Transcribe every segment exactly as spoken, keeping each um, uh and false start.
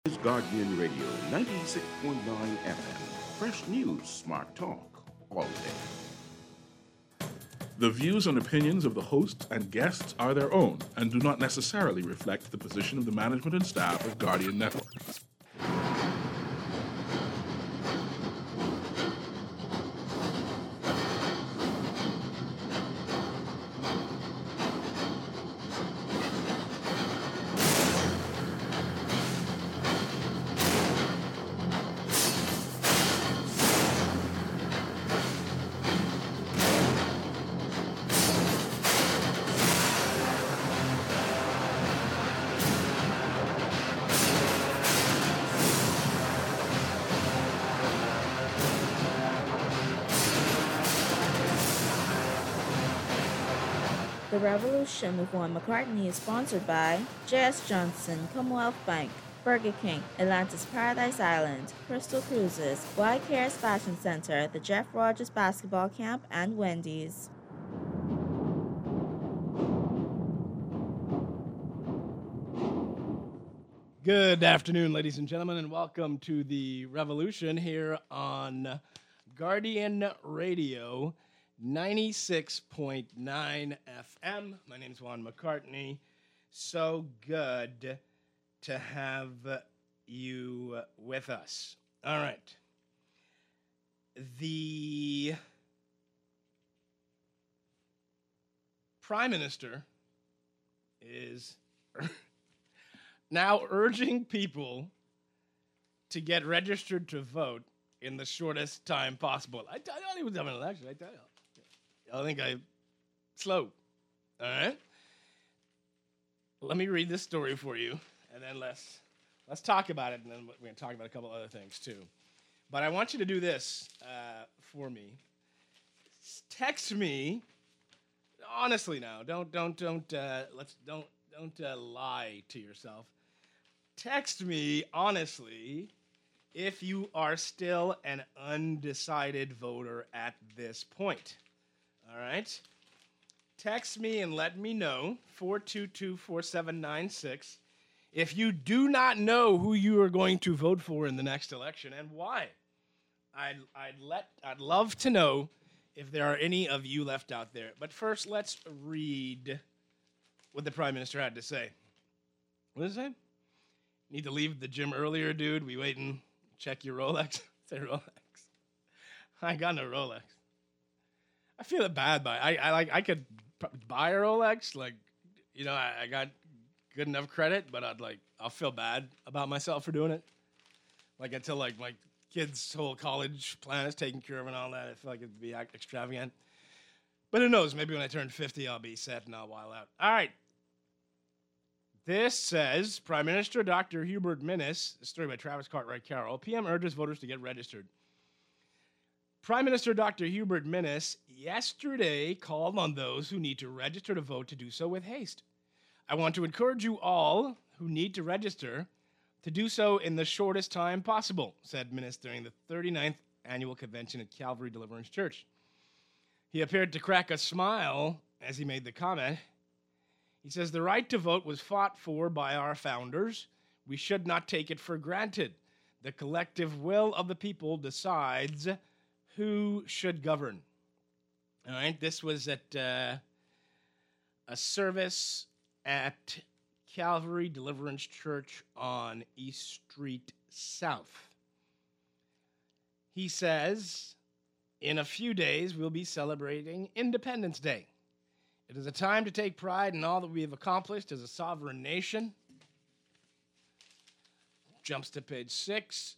Is Guardian Radio ninety-six point nine F M. Fresh news, smart talk, all day. The views and opinions of the hosts and guests are their own and do not necessarily reflect the position of the management and staff of Guardian Network. The Revolution with Juan McCartney is sponsored by J S. Johnson, Commonwealth Bank, Burger King, Atlantis Paradise Island, Crystal Cruises, Y Cares Fashion Center, the Jeff Rogers Basketball Camp, and Wendy's. Good afternoon, ladies and gentlemen, and welcome to the Revolution here on Guardian Radio ninety-six point nine F M. My name is Juan McCartney. So good to have you with us. All right. The Prime Minister is now urging people to get registered to vote in the shortest time possible. I, I don't even have an election, I tell you. I think I'm slow. All right? Let me read this story for you, and then let's let's talk about it, and then we're going to talk about a couple other things, too. But I want you to do this uh, for me. Text me, honestly now, don't, don't, don't, uh, let's, don't, don't uh, lie to yourself. Text me, honestly, if you are still an undecided voter at this point. All right? Text me and let me know, four two two, four seven nine six, if you do not know who you are going to vote for in the next election and why. I'd, I'd, let, I'd love to know if there are any of you left out there. But first, let's read what the Prime Minister had to say. What does it say? Need to leave the gym earlier, dude. We waiting. Check your Rolex. Say Rolex. I got no Rolex. I feel it bad, but I, I like I could buy a Rolex, like, you know, I, I got good enough credit, but I'd like I'll feel bad about myself for doing it. Like until like my kids' whole college plan is taken care of and all that, I feel like it'd be extravagant. But who knows? Maybe when I turn fifty, I'll be set and I'll wild out. All right. This says Prime Minister Doctor Hubert Minnis, a story by Travis Cartwright Carroll. P M urges voters to get registered. Prime Minister Doctor Hubert Minnis yesterday called on those who need to register to vote to do so with haste. I want to encourage you all who need to register to do so in the shortest time possible, said Minnis during the thirty-ninth annual convention at Calvary Deliverance Church. He appeared to crack a smile as he made the comment. He says, the right to vote was fought for by our founders. We should not take it for granted. The collective will of the people decides who should govern. All right, this was at uh, a service at Calvary Deliverance Church on East Street South. He says, in a few days, we'll be celebrating Independence Day. It is a time to take pride in all that we have accomplished as a sovereign nation. Jumps to page six.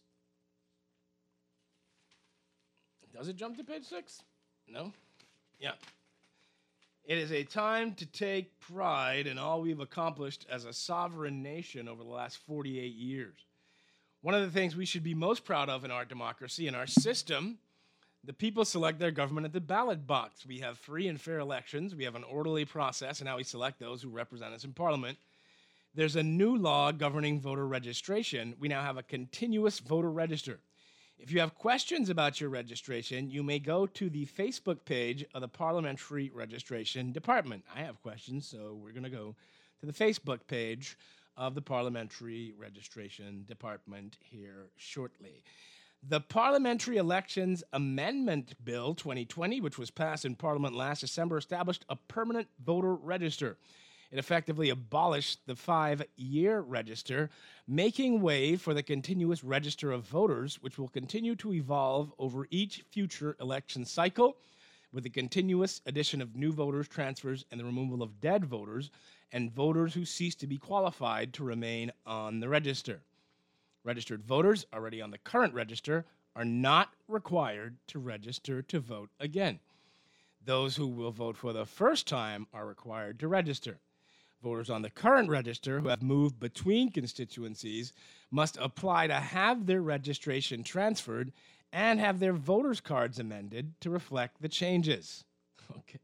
Does it jump to page six? No? Yeah. It is a time to take pride in all we've accomplished as a sovereign nation over the last forty-eight years. One of the things we should be most proud of in our democracy, in our system, the people select their government at the ballot box. We have free and fair elections. We have an orderly process in how we select those who represent us in Parliament. There's a new law governing voter registration. We now have a continuous voter register. If you have questions about your registration, you may go to the Facebook page of the Parliamentary Registration Department. I have questions, so we're going to go to the Facebook page of the Parliamentary Registration Department here shortly. The Parliamentary Elections Amendment Bill twenty twenty, which was passed in Parliament last December, established a permanent voter register. It effectively abolished the five-year register, making way for the continuous register of voters, which will continue to evolve over each future election cycle, with the continuous addition of new voters, transfers, and the removal of dead voters, and voters who cease to be qualified to remain on the register. Registered voters already on the current register are not required to register to vote again. Those who will vote for the first time are required to register. Voters on the current register who have moved between constituencies must apply to have their registration transferred and have their voters' cards amended to reflect the changes. Okay.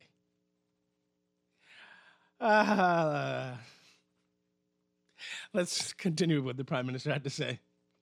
Uh, let's continue with what the Prime Minister had to say.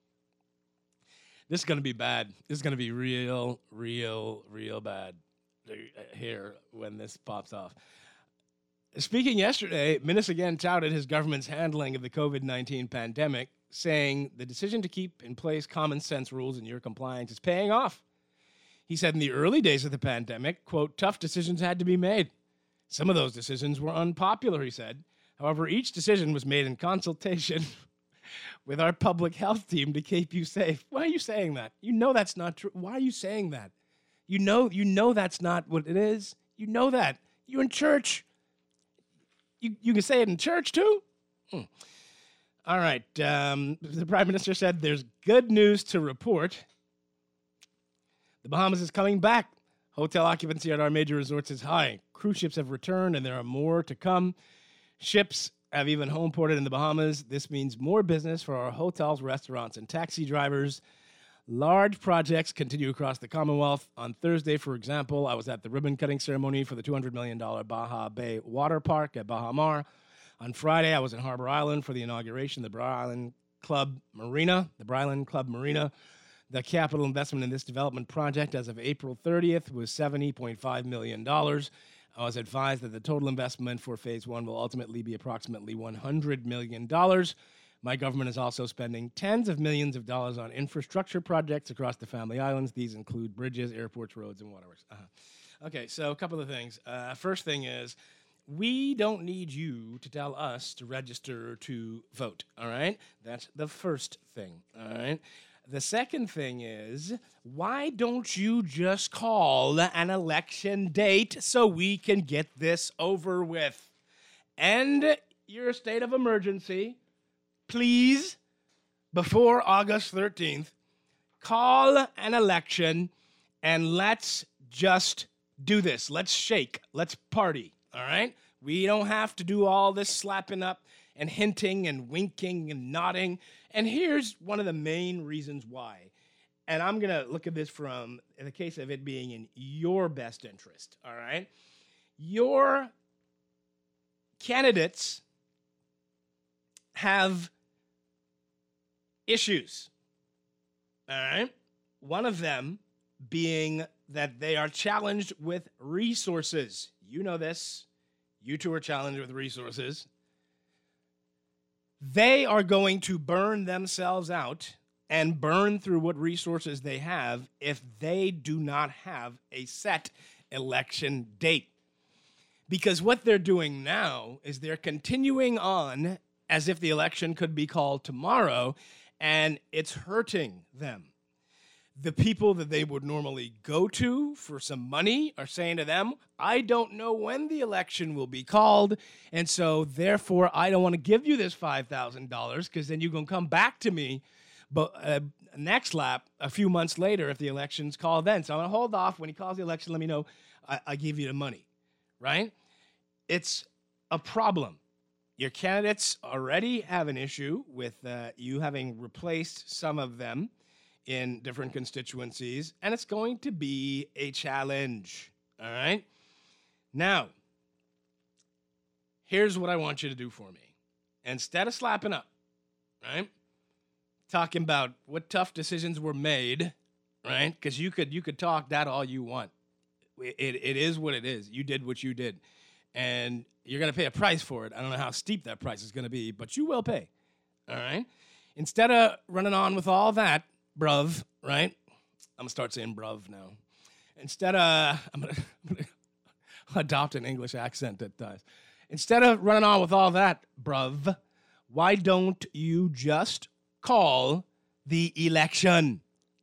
This is going to be bad. This is going to be real, real, real bad here when this pops off. Speaking yesterday, Minnis again touted his government's handling of the covid nineteen pandemic, saying the decision to keep in place common sense rules and your compliance is paying off. He said in the early days of the pandemic, quote, tough decisions had to be made. Some of those decisions were unpopular, he said. However, each decision was made in consultation with our public health team to keep you safe. Why are you saying that? You know that's not true. Why are you saying that? You know, you know that's not what it is. You know that. You're in church. You, you can say it in church, too? Hmm. All right. Um, the Prime Minister said there's good news to report. The Bahamas is coming back. Hotel occupancy at our major resorts is high. Cruise ships have returned, and there are more to come. Ships have even home ported in the Bahamas. This means more business for our hotels, restaurants, and taxi drivers. Large projects continue across the Commonwealth. On Thursday, for example, I was at the ribbon-cutting ceremony for the two hundred million dollars Baja Bay Water Park at Baha Mar. On Friday, I was in Harbor Island for the inauguration of the Bri Island Club Marina. The Bri Island Club Marina. The capital investment in this development project as of April thirtieth was seventy point five million dollars. I was advised that the total investment for Phase one will ultimately be approximately one hundred million dollars. My government is also spending tens of millions of dollars on infrastructure projects across the Family Islands. These include bridges, airports, roads, and waterways. Uh-huh. Okay, so a couple of things. Uh, first thing is, we don't need you to tell us to register to vote, all right? That's the first thing, all right? The second thing is, why don't you just call an election date so we can get this over with? End your state of emergency. Please, before August thirteenth, call an election and let's just do this. Let's shake. Let's party, all right? We don't have to do all this slapping up and hinting and winking and nodding. And here's one of the main reasons why. And I'm going to look at this from the case of it being in your best interest, all right? Your candidates have issues, all right? One of them being that they are challenged with resources. You know this. You two are challenged with resources. They are going to burn themselves out and burn through what resources they have if they do not have a set election date. Because what they're doing now is they're continuing on as if the election could be called tomorrow, and it's hurting them. The people that they would normally go to for some money are saying to them, I don't know when the election will be called, and so therefore I don't want to give you this five thousand dollars because then you're going to come back to me but uh, next lap a few months later if the election's called then. So I'm going to hold off. When he calls the election, let me know. I, I give you the money, right? It's a problem. Your candidates already have an issue with uh, you having replaced some of them in different constituencies, and it's going to be a challenge, all right? Now, here's what I want you to do for me. Instead of slapping up, right, talking about what tough decisions were made, right, because you could you could talk that all you want. It, it is what it is. You did what you did, and you're going to pay a price for it. I don't know how steep that price is going to be, but you will pay. all right? Instead of running on with all that, bruv, right? I'm going to start saying bruv now. Instead of, I'm going to adopt an English accent at times. Instead of running on with all that, bruv, why don't you just call the election?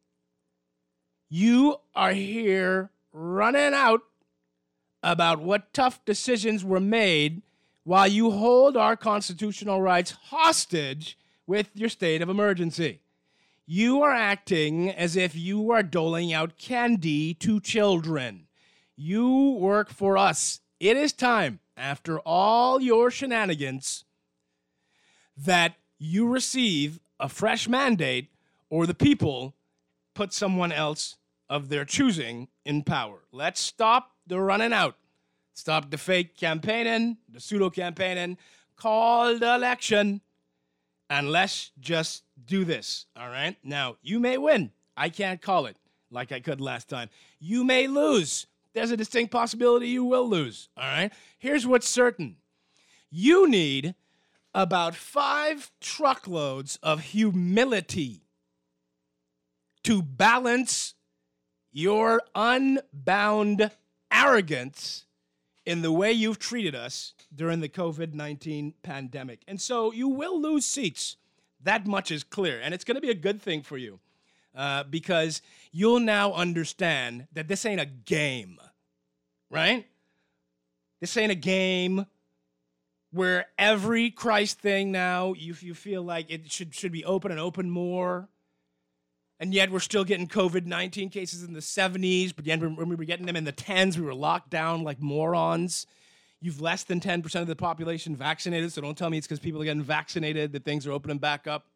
You are here running out about what tough decisions were made while you hold our constitutional rights hostage with your state of emergency. You are acting as if you are doling out candy to children. You work for us. It is time, after all your shenanigans, that you receive a fresh mandate or the people put someone else of their choosing in power. Let's stop the running out. Stop the fake campaigning, the pseudo-campaigning. Call the election. And let's just do this, all right? Now, you may win. I can't call it like I could last time. You may lose. There's a distinct possibility you will lose, all right? Here's what's certain. You need about five truckloads of humility to balance your unbound arrogance in the way you've treated us during the covid nineteen pandemic. And so you will lose seats. That much is clear. And it's going to be a good thing for you uh, because you'll now understand that this ain't a game, right? This ain't a game where every Christ thing now, you, you feel like it should, should be open and open more. And yet we're still getting covid nineteen cases in the seventies, but yet when we were getting them in the tens, we were locked down like morons. You've less than ten percent of the population vaccinated, so don't tell me it's because people are getting vaccinated that things are opening back up.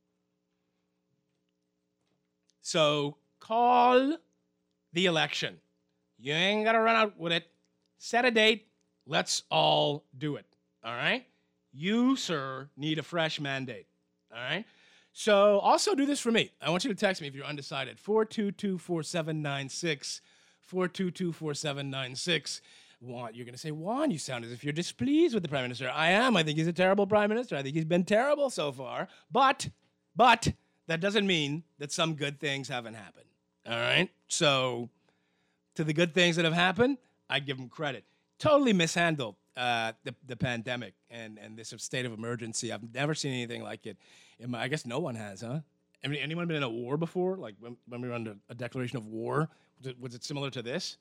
So call the election. You ain't got to run out with it. Set a date. Let's all do it, all right? You, sir, need a fresh mandate, all right? So also do this for me. I want you to text me if you're undecided. four two two, four seven nine six. four two two, four seven nine six. Juan, you're going to say, Juan, you sound as if you're displeased with the Prime Minister. I am. I think he's a terrible Prime Minister. I think he's been terrible so far. But, but, that doesn't mean that some good things haven't happened. All right? So, to the good things that have happened, I give him credit. Totally mishandled uh, the, the pandemic and, and this state of emergency. I've never seen anything like it. In my, I guess no one has, huh? I mean, anyone been in a war before? Like when, when we were under a declaration of war? Was it, was it similar to this?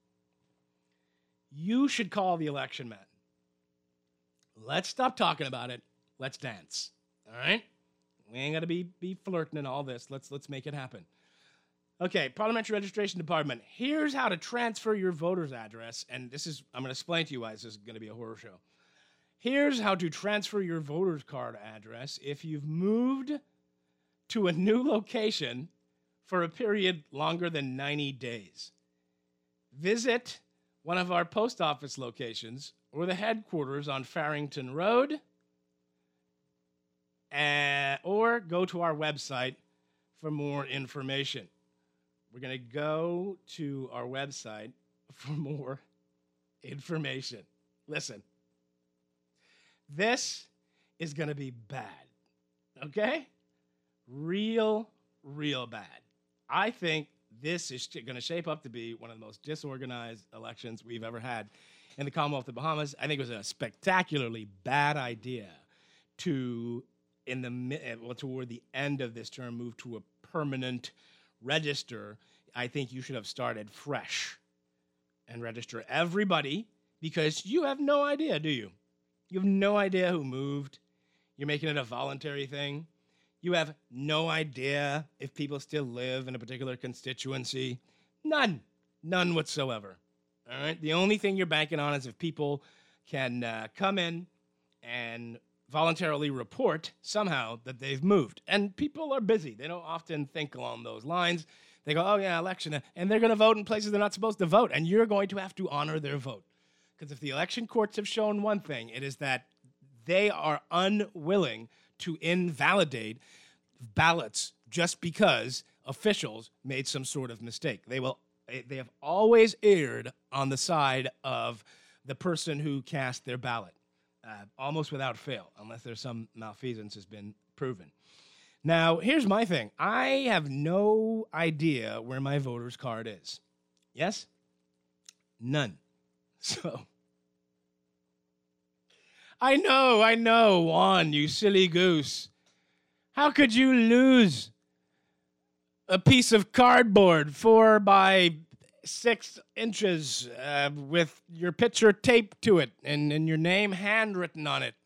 You should call the election, man. Let's stop talking about it. Let's dance. All right? We ain't got to be, be flirting and all this. Let's, let's make it happen. Okay, Parliamentary Registration Department. Here's how to transfer your voter's address. And this is, I'm going to explain to you why this is going to be a horror show. Here's how to transfer your voter's card address if you've moved to a new location for a period longer than ninety days. Visit one of our post office locations or the headquarters on Farrington Road, uh, or go to our website for more information. We're going to go to our website for more information. Listen, this is going to be bad, okay? Real, real bad. I think this is going to shape up to be one of the most disorganized elections we've ever had in the Commonwealth of the Bahamas. I think it was a spectacularly bad idea to, in the well, toward the end of this term, move to a permanent register. I think you should have started fresh and register everybody because you have no idea, do you? You have no idea who moved. You're making it a voluntary thing. You have no idea if people still live in a particular constituency. None. None whatsoever. All right? The only thing you're banking on is if people can uh, come in and voluntarily report somehow that they've moved. And people are busy. They don't often think along those lines. They go, oh, yeah, election. And they're going to vote in places they're not supposed to vote. And you're going to have to honor their vote. Because if the election courts have shown one thing, it is that they are unwilling to invalidate ballots just because officials made some sort of mistake. They will. They have always erred on the side of the person who cast their ballot, uh, almost without fail, unless there's some malfeasance has been proven. Now, here's my thing. I have no idea where my voter's card is. Yes? None. So, I know, I know, Juan, you silly goose. How could you lose a piece of cardboard four by six inches uh, with your picture taped to it and, and your name handwritten on it?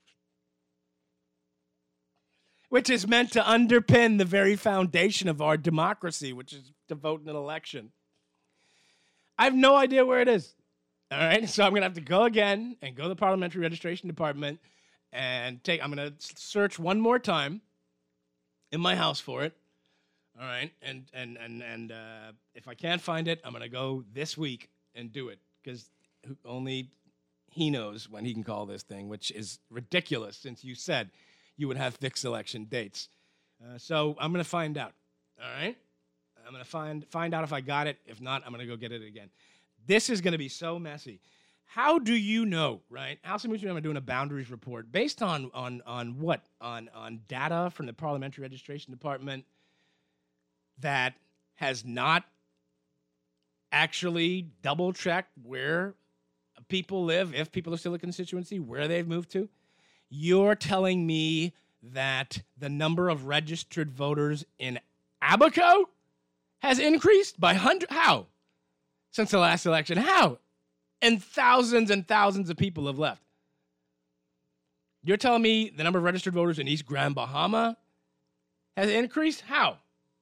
Which is meant to underpin the very foundation of our democracy, which is to vote in an election. I have no idea where it is. All right, so I'm going to have to go again and go to the Parliamentary Registration Department and take, I'm going to search one more time in my house for it. All right, and and and and uh, if I can't find it, I'm going to go this week and do it, because only he knows when he can call this thing, which is ridiculous since you said you would have fixed election dates. Uh, so I'm going to find out, all right? I'm going to find find out if I got it. If not, I'm going to go get it again. This is going to be so messy. How do you know, right? House of Moose and I are doing a boundaries report based on on on what? On on data from the Parliamentary Registration Department that has not actually double-checked where people live, if people are still a constituency, where they've moved to. You're telling me that the number of registered voters in Abaco has increased by hundred? How? Since the last election? How? And thousands and thousands of people have left. You're telling me the number of registered voters in East Grand Bahama has increased? How?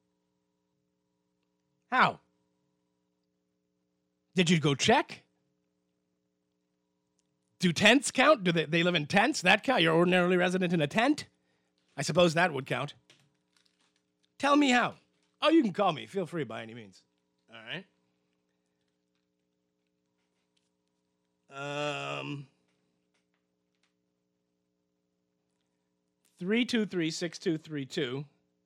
How? Did you go check? Do tents count? Do they, they live in tents? That count? You're ordinarily resident in a tent? I suppose that would count. Tell me how. Oh, you can call me. Feel free by any means. All right. Um, three two three, six two three two.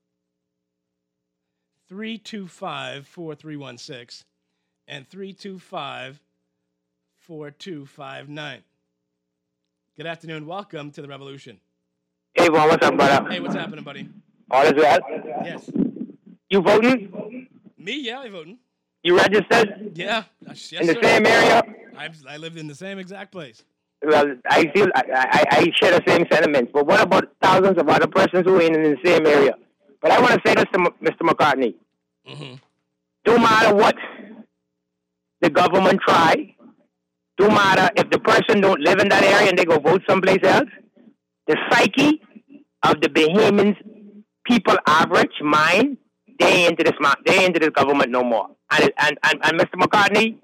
three two five, four three one six. And three two five, four two five nine. Good afternoon. Welcome to the Revolution. Hey, Vaughn, what's up, brother? Hey, what's happening, buddy? All is well? Yes. You voting? Me? Yeah, I voting. You registered? Yeah. Yes, In the sir. same area? I I lived in the same exact place. Well, I feel I, I, I share the same sentiments. But what about thousands of other persons who ain't in the same area? But I want to say this to Mister McCartney. Mm-hmm. No matter what the government try, no matter if the person don't live in that area and they go vote someplace else, the psyche of the Bahamians people average mind, they ain't into this they ain't into this government no more. And and and, and Mister McCartney,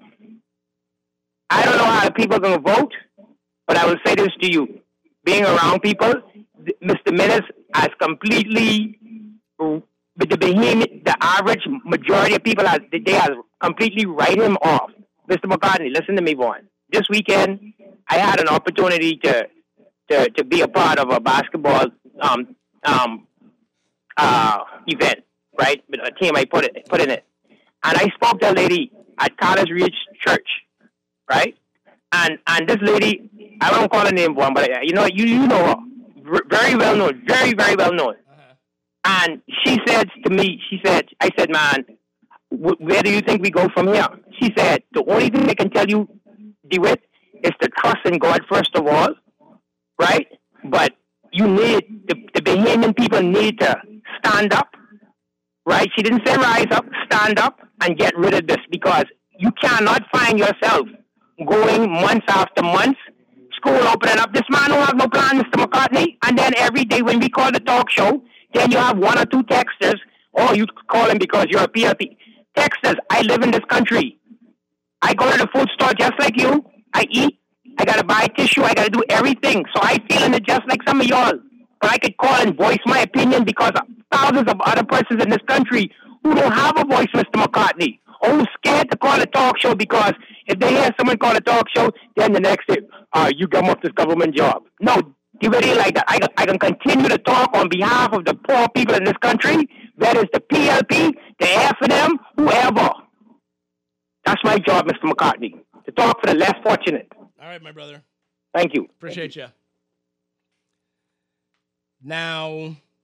I don't know how the people are gonna vote, but I will say this to you: being around people, Mister Minnis has completely the Bahamian, the average majority of people has they have completely write him off. Mister McCartney, listen to me, Vaughn. This weekend, I had an opportunity to to to be a part of a basketball um um uh event, right? A team I put it put in it, and I spoke to a lady at College Ridge Church, right? And and this lady, I won't call her name, Vaughn, but you know you you know her, very well known, very very well known. Uh-huh. And she said to me, she said, I said, man, wh- where do you think we go from here? She said, the only thing I can tell you, DeWitt, is to trust in God first of all, right? But you need, the, the Bahamian people need to stand up, right? She didn't say rise up, stand up and get rid of this, because you cannot find yourself going months after months, school opening up. This man don't have no plan, Mister McCartney. And then every day when we call the talk show, then you have one or two texters, or you call him because you're a P L P. Texters, I live in this country. I go to the food store just like you. I eat. I got to buy tissue. I got to do everything. So I feel in it just like some of y'all. But I could call and voice my opinion because of thousands of other persons in this country who don't have a voice, Mister McCartney, or who's scared to call a talk show because if they hear someone call a talk show, then the next day, uh, you come off this government job. No, you really like that. I, I can continue to talk on behalf of the poor people in this country, that is the P L P, the F and M, whoever. That's my job, Mister McCartney, to talk for the less fortunate. All right, my brother. Thank you. Appreciate you. Now,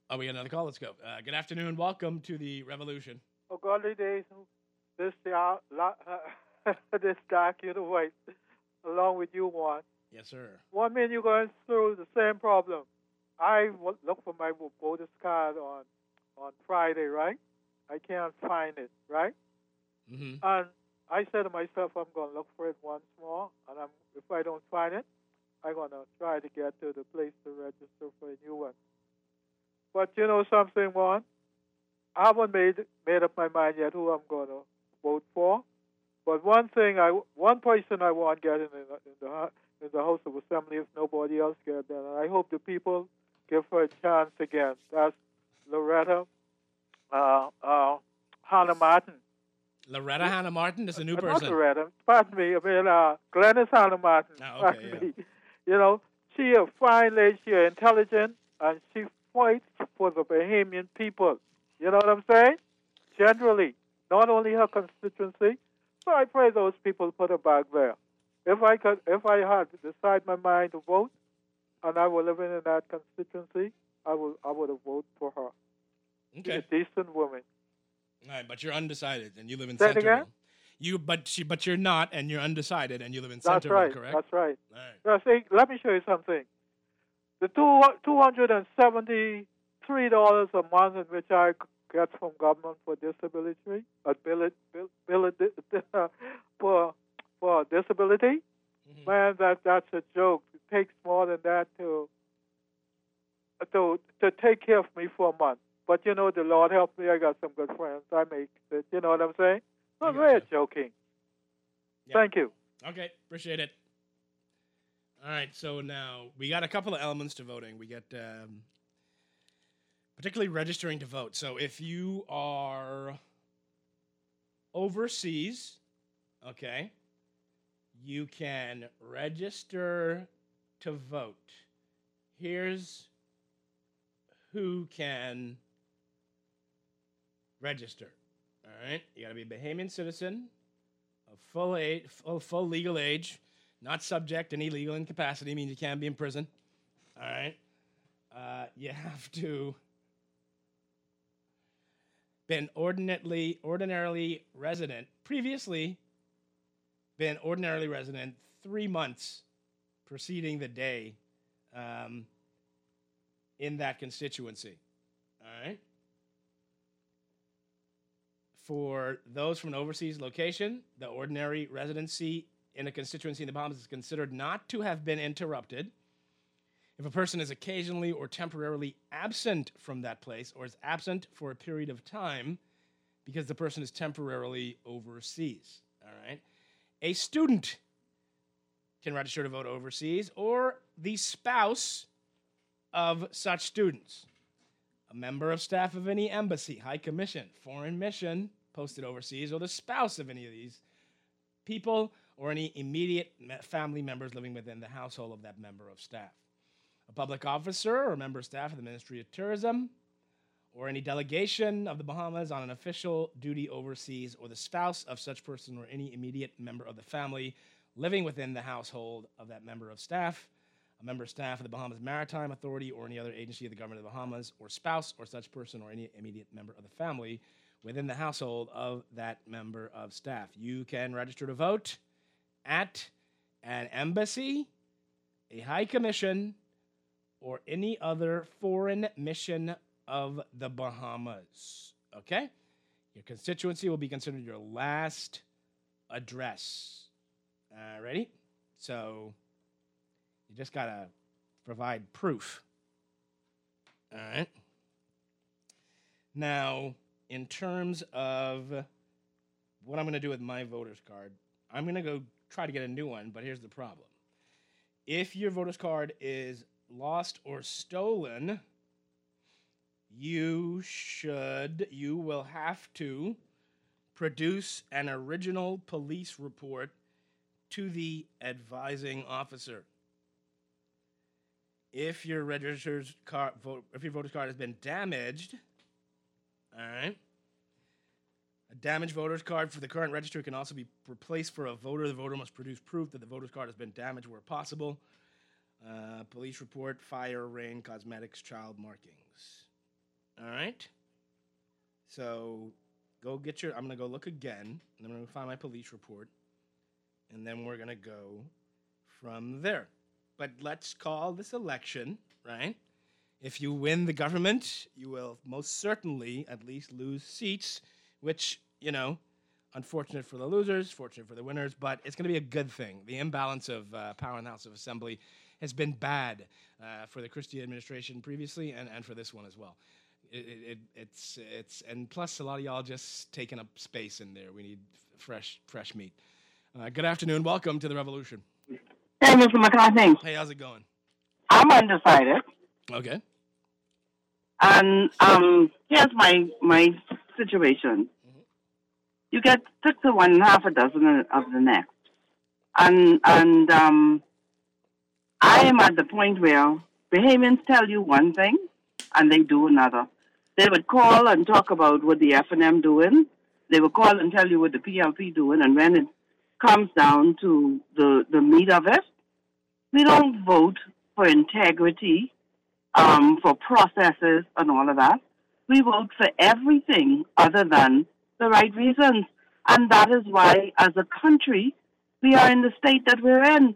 Oh, we got another call. Let's go. Uh, good afternoon. Welcome to the revolution. Oh, godly days, this uh, la- uh, this dark you know white, along with you one. Yes, sir. One minute you're going through the same problem. I w- look for my voter's card on on Friday, right? I can't find it, right? Mm-hmm. And I said to myself, I'm going to look for it once more, and I'm, if I don't find it, I'm going to try to get to the place to register for a new one. But you know something, one? I haven't made made up my mind yet who I'm going to vote for. But one thing, I one person I want getting in the, in the in the House of Assembly if nobody else gets there, and I hope the people give her a chance again. That's Loretta uh, uh, Hannah Martin. Loretta yeah. Hannah Martin is a new uh, person. Not Loretta. Pardon me. I mean, uh, Glennis Hannah Martin. Oh, okay, yeah. Me. You know, she a fine lady. She intelligent, and she fights for the Bahamian people. You know what I'm saying? Generally, not only her constituency. So I pray those people put her back there. If I could, if I had to decide my mind to vote, and I were living in that constituency, I would, I would have voted for her. Okay. She's a decent woman. All right, but you're undecided, and you live in Say it Centerville. again? You, but she, but you're not, and you're undecided, and you live in That's Centerville, right. correct? That's right. All right. Now, see, let me show you something. The two two hundred and seventy-three dollars a month in which I get from government for disability, ability, ability for for disability, mm-hmm. man, that that's a joke. It takes more than that to to to take care of me for a month. But you know, the Lord help me. I got some good friends. I make it. You know what I'm saying? I'm really joking. Yep. Thank you. Okay, appreciate it. All right, so now we got a couple of elements to voting. We get um, particularly registering to vote. So if you are overseas, okay, you can register to vote. Here's who can register. All right, you got to be a Bahamian citizen of full age, full, full legal age, not subject to any legal incapacity, means you can't be in prison. All right, uh, you have to been ordinarily ordinarily resident previously been ordinarily resident three months preceding the day um, in that constituency. All right. For those from an overseas location, the ordinary residency in a constituency in the Bahamas is considered not to have been interrupted if a person is occasionally or temporarily absent from that place or is absent for a period of time because the person is temporarily overseas. All right. A student can register to vote overseas, or the spouse of such students. A member of staff of any embassy, high commission, foreign mission posted overseas, or the spouse of any of these people, or any immediate family members living within the household of that member of staff. A public officer or member of staff of the Ministry of Tourism, or any delegation of the Bahamas on an official duty overseas, or the spouse of such person or any immediate member of the family living within the household of that member of staff, a member of staff of the Bahamas Maritime Authority or any other agency of the government of the Bahamas, or spouse or such person or any immediate member of the family within the household of that member of staff. You can register to vote at an embassy, a high commission, or any other foreign mission of the Bahamas. Okay? Your constituency will be considered your last address. Uh, ready? So you just got to provide proof. All right? Now, in terms of what I'm going to do with my voter's card, I'm going to go try to get a new one, but here's the problem. If your voter's card is lost or stolen, you should, you will have to produce an original police report to the advising officer. If your registered card, vote, if your voter's card has been damaged, all right, a damaged voter's card for the current registry can also be replaced for a voter. The voter must produce proof that the voter's card has been damaged where possible. Uh, police report, fire, rain, cosmetics, child markings. right? So go get your, I'm going to go look again, and I'm going to find my police report, and then we're going to go from there. But let's call this election, right? If you win the government, you will most certainly at least lose seats, which, you know, unfortunate for the losers, fortunate for the winners, but it's going to be a good thing. The imbalance of uh, power in the House of Assembly has been bad uh, for the Christie administration previously and, and for this one as well. It, it, it's, it's, and plus a lot of y'all just taking up space in there. We need f- fresh, fresh meat. Uh, good afternoon. Welcome to the Revolution. Hey, Mister McCartney. Hey, how's it going? I'm undecided. Okay. And um, here's my my situation. Mm-hmm. You get six of one and half a dozen of the next. And and um, I am at the point where Bahamians tell you one thing and they do another. They would call and talk about what the F N M doing. They would call and tell you what the P L P doing. And when it comes down to the, the meat of it, we don't vote for integrity, um, for processes and all of that. We vote for everything other than the right reasons. And that is why, as a country, we are in the state that we're in.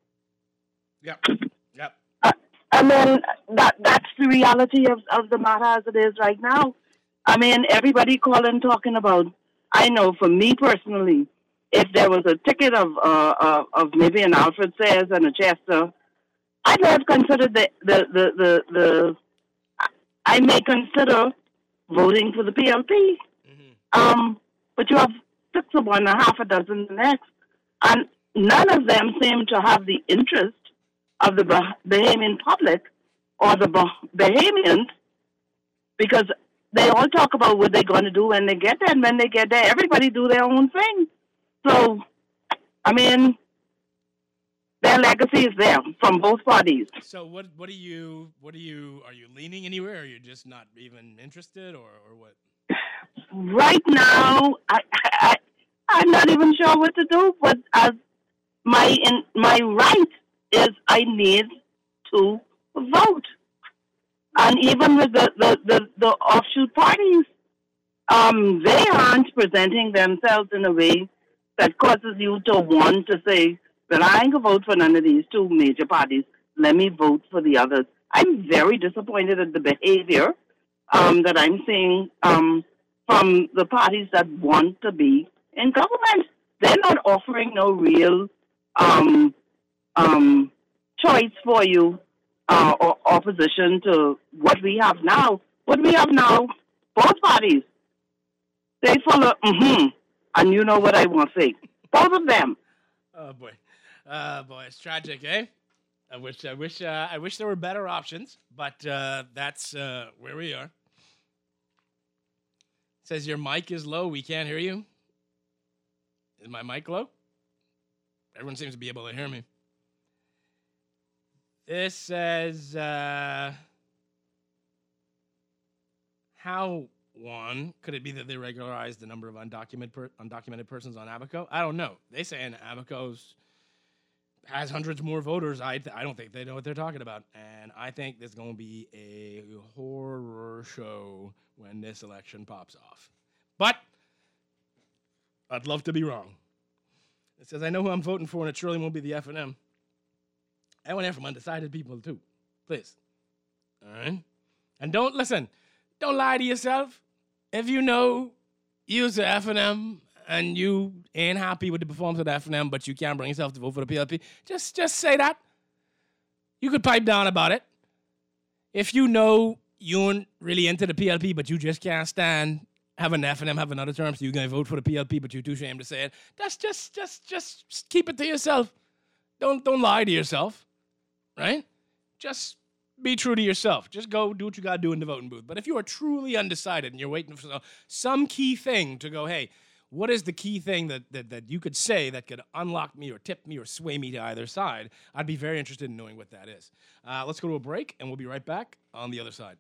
Yep. Yep. Uh, and then that that's the reality of, of the matter as it is right now. I mean, everybody calling, talking about, I know for me personally, if there was a ticket of uh, uh, of maybe an Alfred Sayers and a Chester, I'd have considered the, the, the, the, the I may consider voting for the P L P. Mm-hmm. Um, but you have six of one, a half a dozen the next. And none of them seem to have the interest of the bah- Bahamian public or the bah- Bahamians, because they all talk about what they're going to do when they get there. And when they get there, everybody do their own thing. So, I mean, their legacy is there from both parties. So what what do you, what are you, are you leaning anywhere? Or are you just not even interested or, or what? Right now, I, I, I'm not even sure what to do, but as my in, my right is I need to vote. And even with the, the, the, the offshoot parties, um, they aren't presenting themselves in a way that causes you to want to say, well, I ain't going to vote for none of these two major parties. Let me vote for the others. I'm very disappointed at the behavior um, that I'm seeing um, from the parties that want to be in government. They're not offering no real um, um, choice for you uh, or opposition to what we have now. What we have now, both parties, they follow, mm-hmm, and you know what I want to say. Both of them. Oh boy, uh, boy, it's tragic, eh? I wish, I wish, uh, I wish there were better options, but uh, that's uh, where we are. It says your mic is low. We can't hear you. Is my mic low? Everyone seems to be able to hear me. This says, uh, how, one, could it be that they regularized the number of undocumented per- undocumented persons on Abaco? I don't know. They say Abaco's has hundreds more voters. I th- I don't think they know what they're talking about. And I think there's going to be a horror show when this election pops off. But I'd love to be wrong. It says, I know who I'm voting for, and it surely won't be the F N M. I want to hear from undecided people, too. Please. All right? And don't, listen, don't lie to yourself. If you know you's the F N M and you ain't happy with the performance of the F N M, but you can't bring yourself to vote for the P L P, just, just say that. You could pipe down about it. If you know you ain't really into the P L P, but you just can't stand having the F N M have another term, so you're going to vote for the P L P, but you're too ashamed to say it, that's just, just, just, just keep it to yourself. Don't, don't lie to yourself, right? Just be true to yourself. Just go do what you got to do in the voting booth. But if you are truly undecided and you're waiting for some key thing to go, hey, what is the key thing that, that, that you could say that could unlock me or tip me or sway me to either side, I'd be very interested in knowing what that is. Uh, let's go to a break, and we'll be right back on the other side.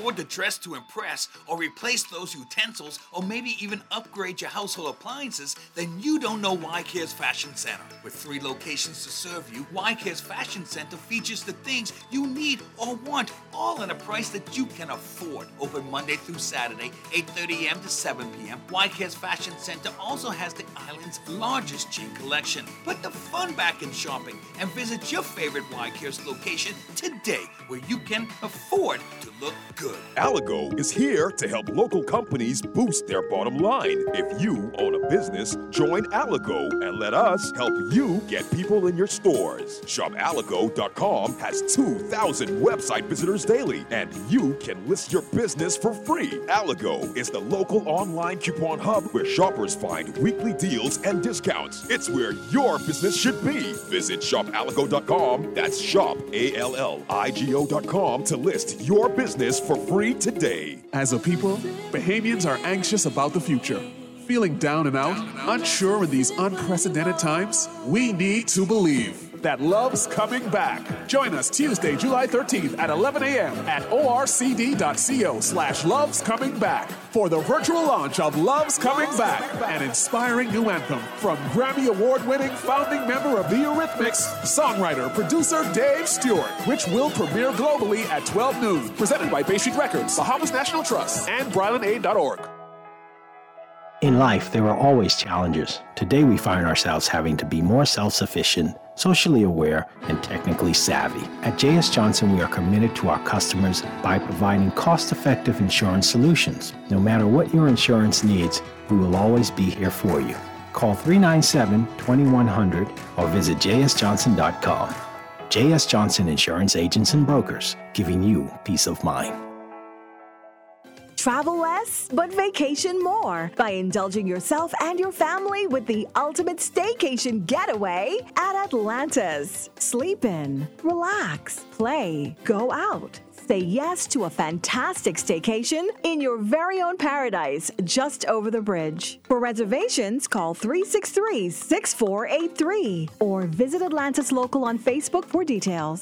afford to dress to impress or replace those utensils or maybe even upgrade your household appliances, then you don't know Y-Care's Fashion Center. With three locations to serve you, Y-Care's Fashion Center features the things you need or want, all at a price that you can afford. Open Monday through Saturday, eight thirty a.m. to seven p.m. Y-Care's Fashion Center also has the island's largest jean collection. Put the fun back in shopping and visit your favorite Y-Care's location today, where you can afford to look good. Aligo is here to help local companies boost their bottom line. If you own a business, join Aligo and let us help you get people in your stores. shop aligo dot com has two thousand website visitors daily, and you can list your business for free. Aligo is the local online coupon hub where shoppers find weekly deals and discounts. It's where your business should be. Visit shop aligo dot com. That's shop, A L L I G O dot com to list your business for free today. As a people, Bahamians are anxious about the future. Feeling down and out, unsure in these unprecedented times? We need to believe that love's coming back. Join us Tuesday, July thirteenth at eleven a.m. at orcd.co slash love's coming back for the virtual launch of Love's Coming Back, an inspiring new anthem from Grammy Award-winning founding member of the Eurythmics, songwriter, producer Dave Stewart, which will premiere globally at twelve noon. Presented by Bay Street Records, Bahamas National Trust, and Bryland Aid dot org. In life, there are always challenges. Today, we find ourselves having to be more self-sufficient, socially aware, and technically savvy. At J S Johnson, we are committed to our customers by providing cost-effective insurance solutions. No matter what your insurance needs, we will always be here for you. Call three nine seven, two one zero zero or visit j s johnson dot com. J S Johnson Insurance Agents and Brokers, giving you peace of mind. Travel less, but vacation more by indulging yourself and your family with the ultimate staycation getaway at Atlantis. Sleep in, relax, play, go out. Say yes to a fantastic staycation in your very own paradise just over the bridge. For reservations, call three six three, six four eight three or visit Atlantis Local on Facebook for details.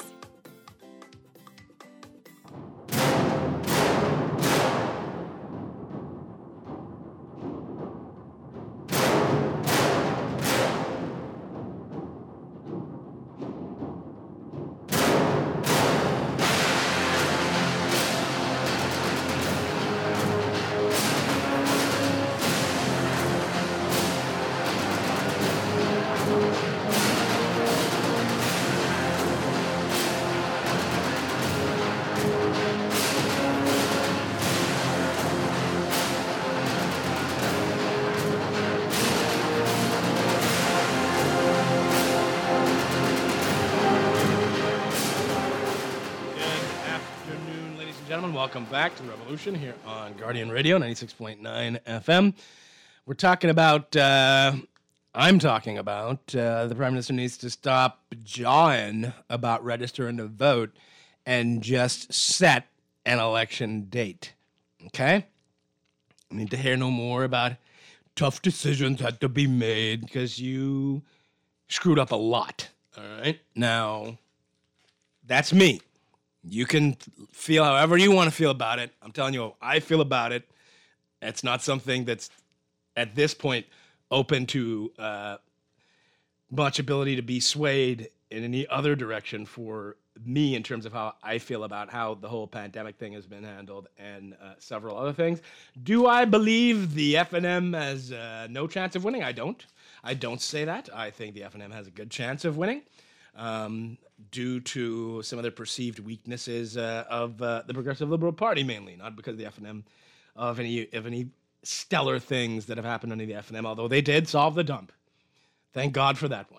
Welcome back to The Revolution here on Guardian Radio, ninety-six point nine F M. We're talking about, uh, I'm talking about, uh, the Prime Minister needs to stop jawing about registering to vote and just set an election date. Okay? I need to hear no more about tough decisions had to be made because you screwed up a lot. All right? Now, that's me. You can feel however you want to feel about it. I'm telling you how I feel about it. It's not something that's, at this point, open to uh, much ability to be swayed in any other direction for me in terms of how I feel about how the whole pandemic thing has been handled and uh, several other things. Do I believe the F N M has uh, no chance of winning? I don't. I don't say that. I think the F N M has a good chance of winning. Um, due to some of the perceived weaknesses uh, of uh, the Progressive Liberal Party, mainly, not because of the F N M, of any of any stellar things that have happened under the F N M, although they did solve the dump. Thank God for that one.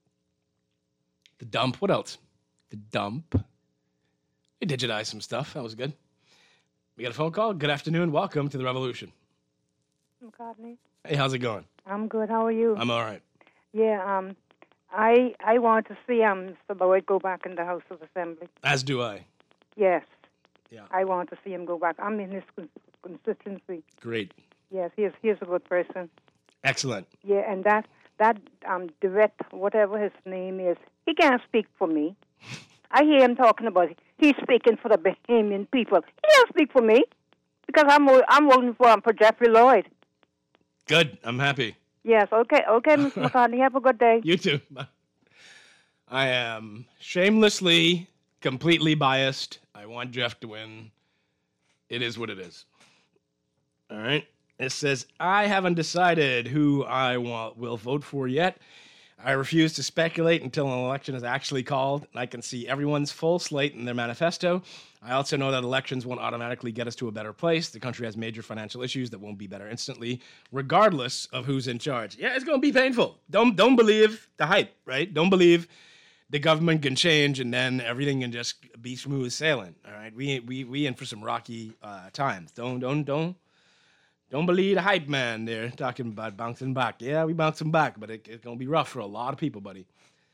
The dump, what else? The dump. They digitized some stuff, that was good. We got a phone call. Good afternoon, welcome to The Revolution. McCartney. Hey, how's it going? I'm good, how are you? I'm all right. Yeah, um... I I want to see um Mister Boyd go back in the House of Assembly. As do I. Yes. Yeah. I want to see him go back. I'm in his constituency. Great. Yes, he's he's a good person. Excellent. Yeah, and that that um Dewitt, whatever his name is, he can't speak for me. I hear him talking about he's speaking for the Bahamian people. He doesn't speak for me because I'm I'm voting for him for Jeffrey Lloyd. Good. I'm happy. Yes. Okay. Okay, Mister McCartney. Have a good day. You too. I am shamelessly, completely biased. I want Jeff to win. It is what it is. All right. It says, I haven't decided who I want, will vote for yet. I refuse to speculate until an election is actually called, and I can see everyone's full slate in their manifesto. I also know that elections won't automatically get us to a better place. The country has major financial issues that won't be better instantly, regardless of who's in charge. Yeah, it's going to be painful. Don't don't believe the hype, right? Don't believe the government can change and then everything can just be smooth sailing. All right, we we we in for some rocky uh, times. Don't don't don't. Don't believe the hype man there talking about bouncing back. Yeah, we bouncing back, but it, it's going to be rough for a lot of people, buddy.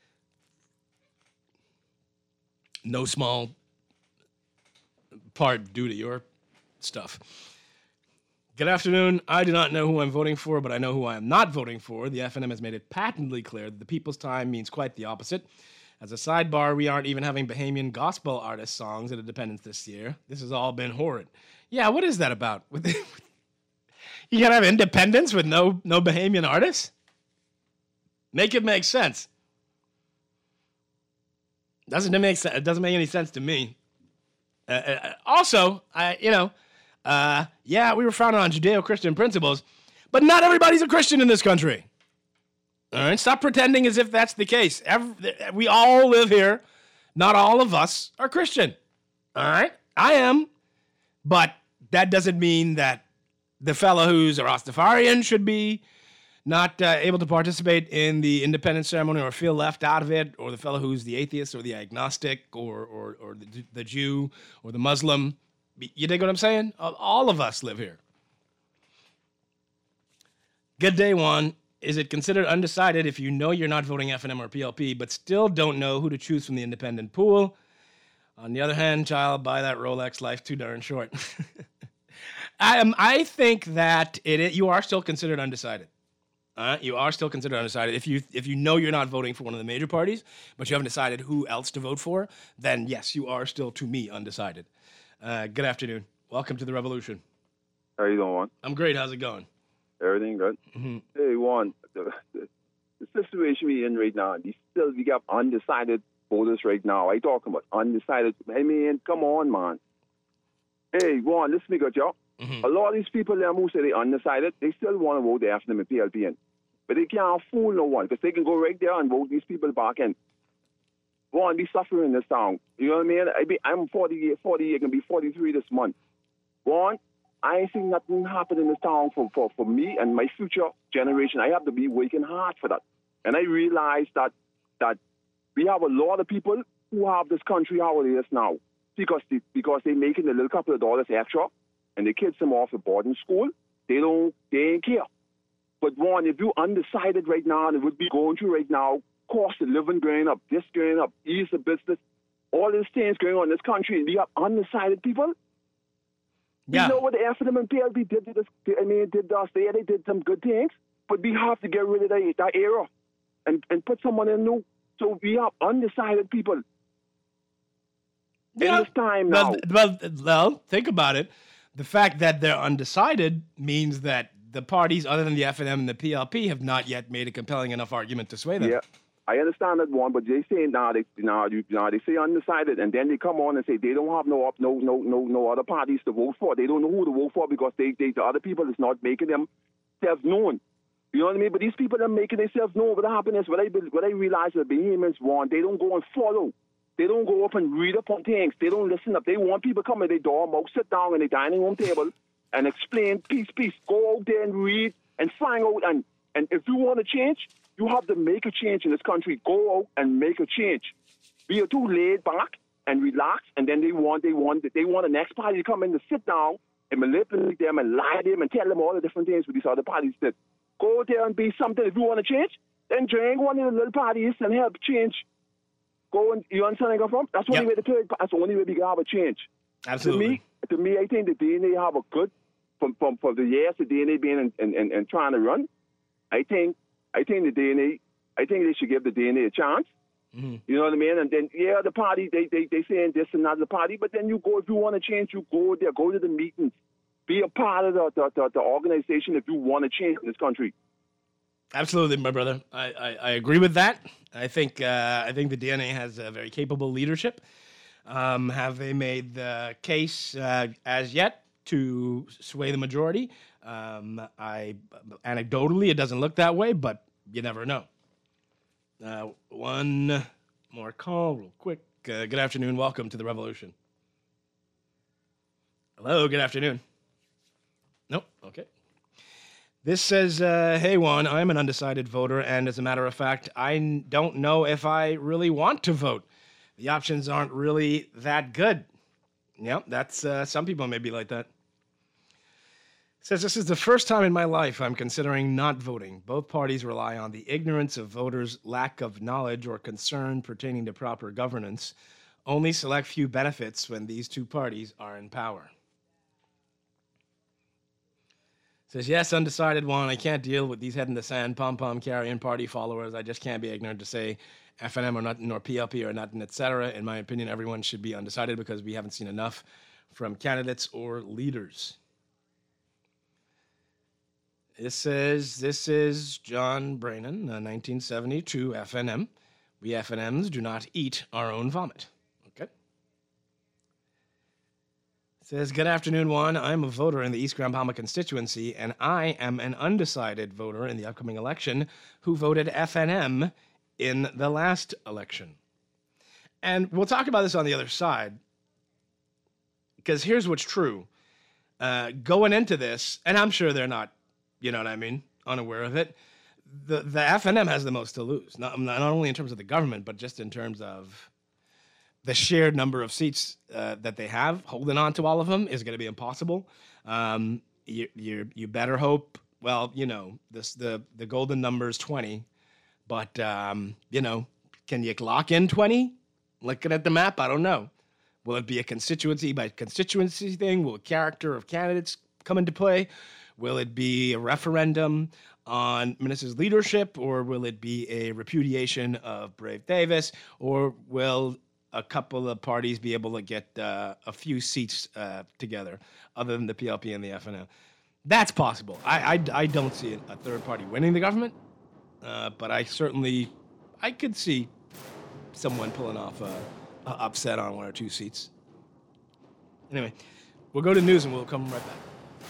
No small part due to your stuff. Good afternoon. I do not know who I'm voting for, but I know who I am not voting for. The F N M has made it patently clear that the people's time means quite the opposite. As a sidebar, we aren't even having Bahamian gospel artist songs at Independence this year. This has all been horrid. Yeah, what is that about? With the, You gotta have independence with no no Bahamian artists? Make it make sense. Doesn't it make sense? It doesn't make any sense to me. Uh, uh, also, I you know, uh, yeah, we were founded on Judeo-Christian principles, but not everybody's a Christian in this country. All right, stop pretending as if that's the case. Every, we all live here. Not all of us are Christian. All right, I am, but that doesn't mean that the fellow who's a Rastafarian should be not uh, able to participate in the independence ceremony or feel left out of it, or the fellow who's the atheist or the agnostic or or, or the, the Jew or the Muslim. You dig what I'm saying? All of us live here. Good day, Juan. Is it considered undecided if you know you're not voting F N M or P L P, but still don't know who to choose from the independent pool? On the other hand, child, buy that Rolex, life too darn short. I, um, I think that it, it you are still considered undecided. Uh, you are still considered undecided. If you if you know you're not voting for one of the major parties, but you haven't decided who else to vote for, then yes, you are still, to me, undecided. Uh, good afternoon. Welcome to the revolution. How you doing, Juan? I'm great. How's it going? Everything good? Mm-hmm. Hey, Juan, the, the, the situation we're in right now, we still we got undecided voters right now. I talking about undecided. I mean, come on, man. Hey, Juan, listen to me good, y'all. Mm-hmm. A lot of these people them who say they undecided, they still want to vote the F N M and P L P in. But they can't fool no one because they can go right there and vote these people back in. Juan, we suffering in this town. You know what I mean? I be, I'm forty, forty, I can be forty-three this month. Juan, I ain't seen nothing happen in this town for, for, for me and my future generation. I have to be working hard for that. And I realize that that we have a lot of people who have this country how it is now because they, because they're making a little couple of dollars extra and the kids them off at boarding school. They don't, they ain't care. But Juan, if you're undecided right now and it would be going through right now, cost of living going up, this going up, ease of business, all these things going on in this country, and we have undecided people. Yeah. You know what the F N M and P L P did to this? I mean, did us there? They did some good things, but we have to get rid of that, that era and, and put someone in new. So we have undecided people yeah. in this time now. Well, well, well, think about it. The fact that they're undecided means that the parties other than the F N M and the P L P have not yet made a compelling enough argument to sway them. Yeah, I understand that one, but they say now they now, you, now they say undecided, and then they come on and say they don't have no no no no no other parties to vote for. They don't know who to vote for because they, they the other people is not making themselves known. You know what I mean? But these people are making themselves known. What happens is what I what I realize the Bahamians want, they don't go and follow. They don't go up and read up on things. They don't listen up. They want people come in their door, mouth, sit down on the dining room table and explain piece, piece. Go out there and read and find out. And, and if you want to change, you have to make a change in this country. Go out and make a change. We are too laid back and relax, and then they want they want they want the next party to come in to sit down and manipulate them and lie to them and tell them all the different things with these other parties did. Go out there and be something. If you want to change, then join one of the little parties and help change. Go and you understand where I come from? That's the only way to play. That's the only way we can have a change. Absolutely. To me, to me, I think the D N A have a good from from for the years the D N A being and and, and trying to run. I think I think the D N A. I think they should give the D N A a chance. Mm-hmm. You know what I mean? And then, yeah, the party, they, they, they saying this and that, the party, but then you go, if you want to change, you go there, go to the meetings, be a part of the, the, the, the organization if you want to change this country. Absolutely, my brother. I, I, I agree with that. I think uh, I think the D N A has a very capable leadership. Um, have they made the case uh, as yet to sway the majority? Um, I anecdotally, it doesn't look that way, but you never know. Uh, one more call, real quick. Uh, good afternoon. Welcome to the Revolution. Hello. Good afternoon. Nope. Okay. This says, uh, hey, Juan, I'm an undecided voter, and as a matter of fact, I n- don't know if I really want to vote. The options aren't really that good. Yep, that's, uh, some people may be like that. It says, this is the first time in my life I'm considering not voting. Both parties rely on the ignorance of voters' lack of knowledge or concern pertaining to proper governance. Only select few benefits when these two parties are in power. Says, yes, undecided one. I can't deal with these head in the sand, pom-pom carrying party followers. I just can't be ignorant to say F N M or nothing, or P L P or nothing, et cetera. In my opinion, everyone should be undecided because we haven't seen enough from candidates or leaders. This says, this is John Brannon, uh, nineteen seventy-two, F N M. We F N Ms do not eat our own vomit. Okay. Says, good afternoon, Juan. I'm a voter in the East Grand Palma constituency, and I am an undecided voter in the upcoming election who voted F N M in the last election. And we'll talk about this on the other side, because here's what's true. Uh, going into this, and I'm sure they're not, you know what I mean, unaware of it, the, the F N M has the most to lose, not, not only in terms of the government, but just in terms of the shared number of seats uh, that they have. Holding on to all of them is going to be impossible. Um, you, you you better hope. Well, you know, this the the golden number is twenty, but um, you know, can you lock in twenty? Looking at the map, I don't know. Will it be a constituency by constituency thing? Will character of candidates come into play? Will it be a referendum on Ministers' leadership, or will it be a repudiation of Brave Davis, or will a couple of parties be able to get uh, a few seats uh, together, other than the P L P and the F N M? That's possible. I, I, I don't see a third party winning the government, uh, but I certainly, I could see someone pulling off a, a upset on one or two seats. Anyway, we'll go to news and we'll come right back.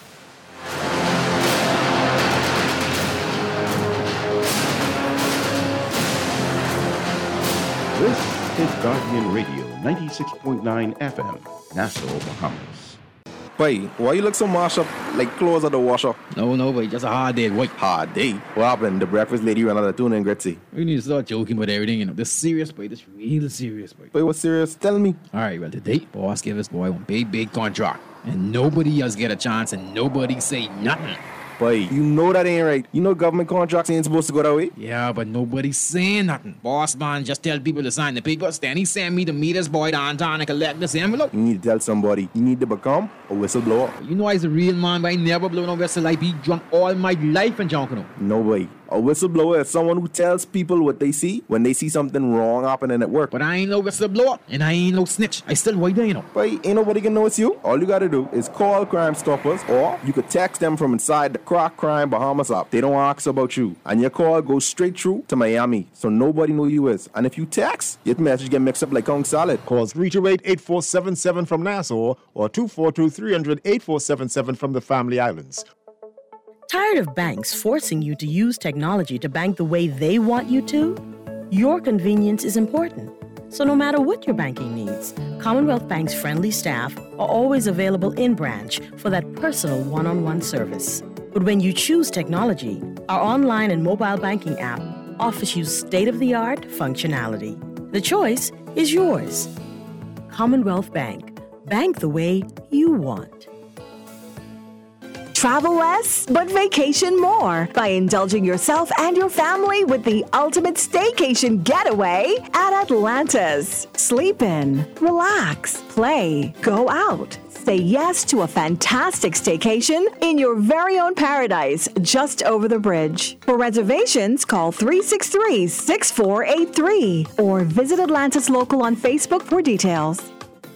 This is Guardian Radio, ninety-six point nine F M, Nassau, Bahamas. Boy, why you look so mashed up like clothes at the washer? No, no, boy, just a hard day, boy. Hard day? What happened? The breakfast lady ran out of tuna and gritty. We need to start joking with everything, you know. This serious, boy. This real serious, boy. Boy, what's serious? Tell me. All right, well, today, boss gave us, boy, one big, big contract. And nobody else get a chance and nobody say nothing. Boy, you know that ain't right. You know government contracts ain't supposed to go that way. Yeah, but nobody's saying nothing. Boss man just tell people to sign the papers. Then he send me to meet his boy downtown and collect this envelope. You need to tell somebody. You need to become a whistleblower. You know I's a real man, but I never blow no whistle. I be drunk all my life and drunk, you know. No way. A whistleblower is someone who tells people what they see when they see something wrong happening at work. But I ain't no whistleblower, and I ain't no snitch. I still white there, you know. But ain't nobody can know it's you. All you gotta do is call Crime Stoppers, or you could text them from inside the Crack Crime Bahamas app. They don't ask about you, and your call goes straight through to Miami, so nobody know you is. And if you text, your message get mixed up like Kong Salad. Call three two eight, eight four seven seven from Nassau, or two four two, three hundred, eight four seven seven from the Family Islands. Tired of banks forcing you to use technology to bank the way they want you to? Your convenience is important. So no matter what your banking needs, Commonwealth Bank's friendly staff are always available in branch for that personal one-on-one service. But when you choose technology, our online and mobile banking app offers you state-of-the-art functionality. The choice is yours. Commonwealth Bank. Bank the way you want. Travel less, but vacation more by indulging yourself and your family with the ultimate staycation getaway at Atlantis. Sleep in, relax, play, go out. Say yes to a fantastic staycation in your very own paradise just over the bridge. For reservations, call three six three, six four eight three or visit Atlantis Local on Facebook for details.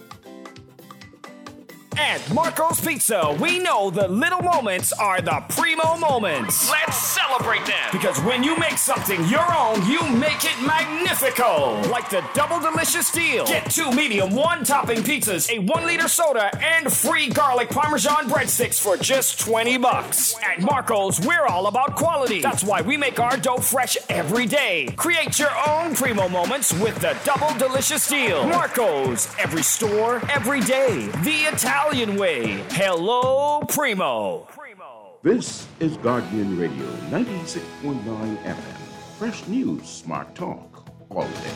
At Marco's Pizza, we know the little moments are the primo moments. Let's celebrate them. Because when you make something your own, you make it magnifico. Like the double delicious deal. Get two medium one-topping pizzas, a one-liter soda, and free garlic Parmesan breadsticks for just twenty bucks. At Marco's, we're all about quality. That's why we make our dough fresh every day. Create your own primo moments with the double delicious deal. Marco's, every store, every day. The Italian way. Hello, Primo. This is Guardian Radio ninety-six point nine F M. Fresh news, smart talk, all day.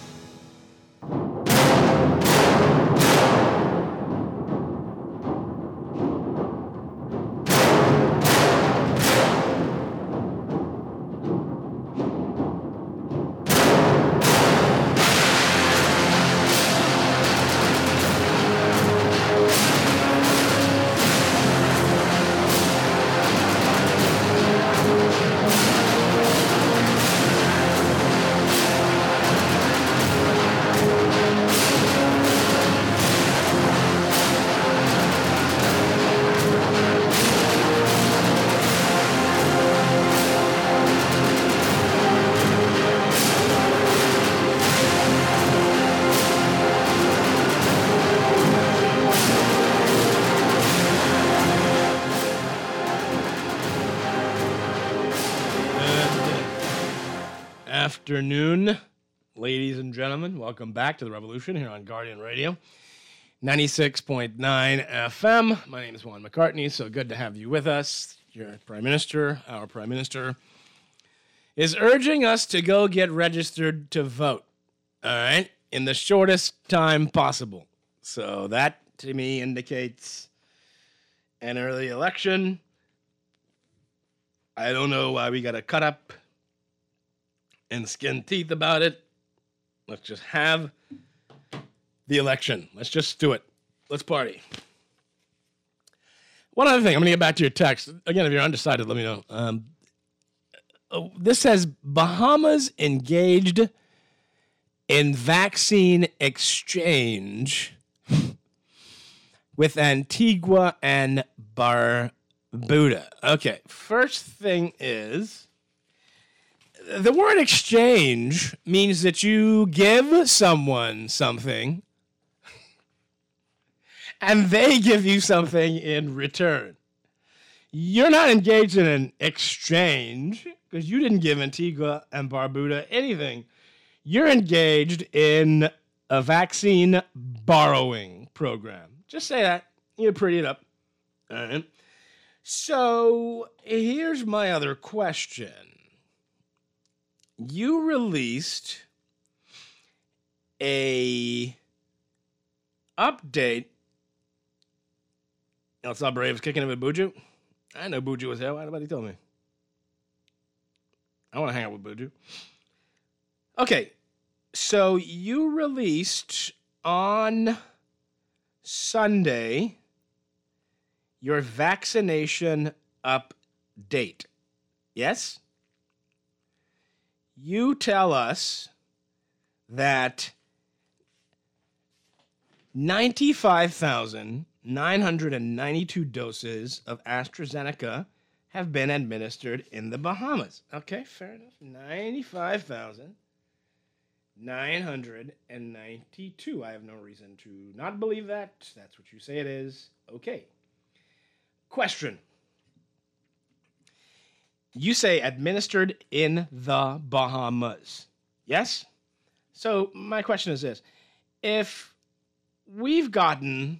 Afternoon, ladies and gentlemen. Welcome back to the Revolution here on Guardian Radio ninety-six point nine F M. My name is Juan McCartney. So good to have you with us. Your Prime Minister, our Prime Minister, is urging us to go get registered to vote. All right, in the shortest time possible. So that to me indicates an early election. I don't know why we got to cut up and skin teeth about it. Let's just have the election. Let's just do it. Let's party. One other thing, I'm going to get back to your text. Again, if you're undecided, let me know. Um, this says Bahamas engaged in vaccine exchange with Antigua and Barbuda. Okay, first thing is, the word exchange means that you give someone something and they give you something in return. You're not engaged in an exchange because you didn't give Antigua and Barbuda anything. You're engaged in a vaccine borrowing program. Just say that. You pretty it up. All right. So here's my other question. You released a update. El Sal Braves kicking it with Buju. I know Buju was there. Why nobody told me? I want to hang out with Buju. Okay, so you released on Sunday your vaccination update. Yes? You tell us that ninety-five thousand nine hundred ninety-two doses of AstraZeneca have been administered in the Bahamas. Okay, fair enough. ninety-five thousand nine hundred ninety-two. I have no reason to not believe that. That's what you say it is. Okay. Question. You say administered in the Bahamas. Yes? So my question is this. If we've gotten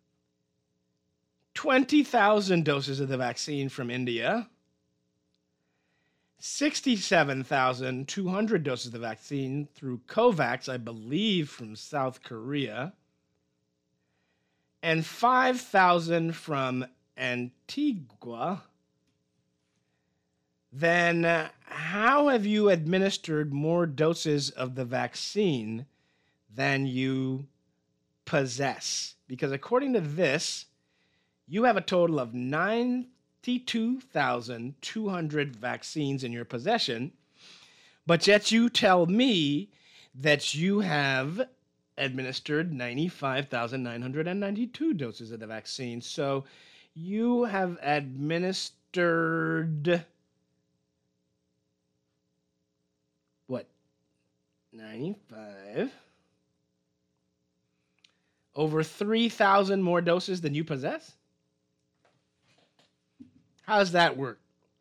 twenty thousand doses of the vaccine from India, sixty-seven thousand two hundred doses of the vaccine through COVAX, I believe, from South Korea, and five thousand from Antigua, then uh, how have you administered more doses of the vaccine than you possess? Because according to this, you have a total of ninety-two thousand two hundred vaccines in your possession, but yet you tell me that you have administered ninety-five thousand nine hundred ninety-two doses of the vaccine. So you have administered what? ninety-five over three thousand more doses than you possess? How does that work?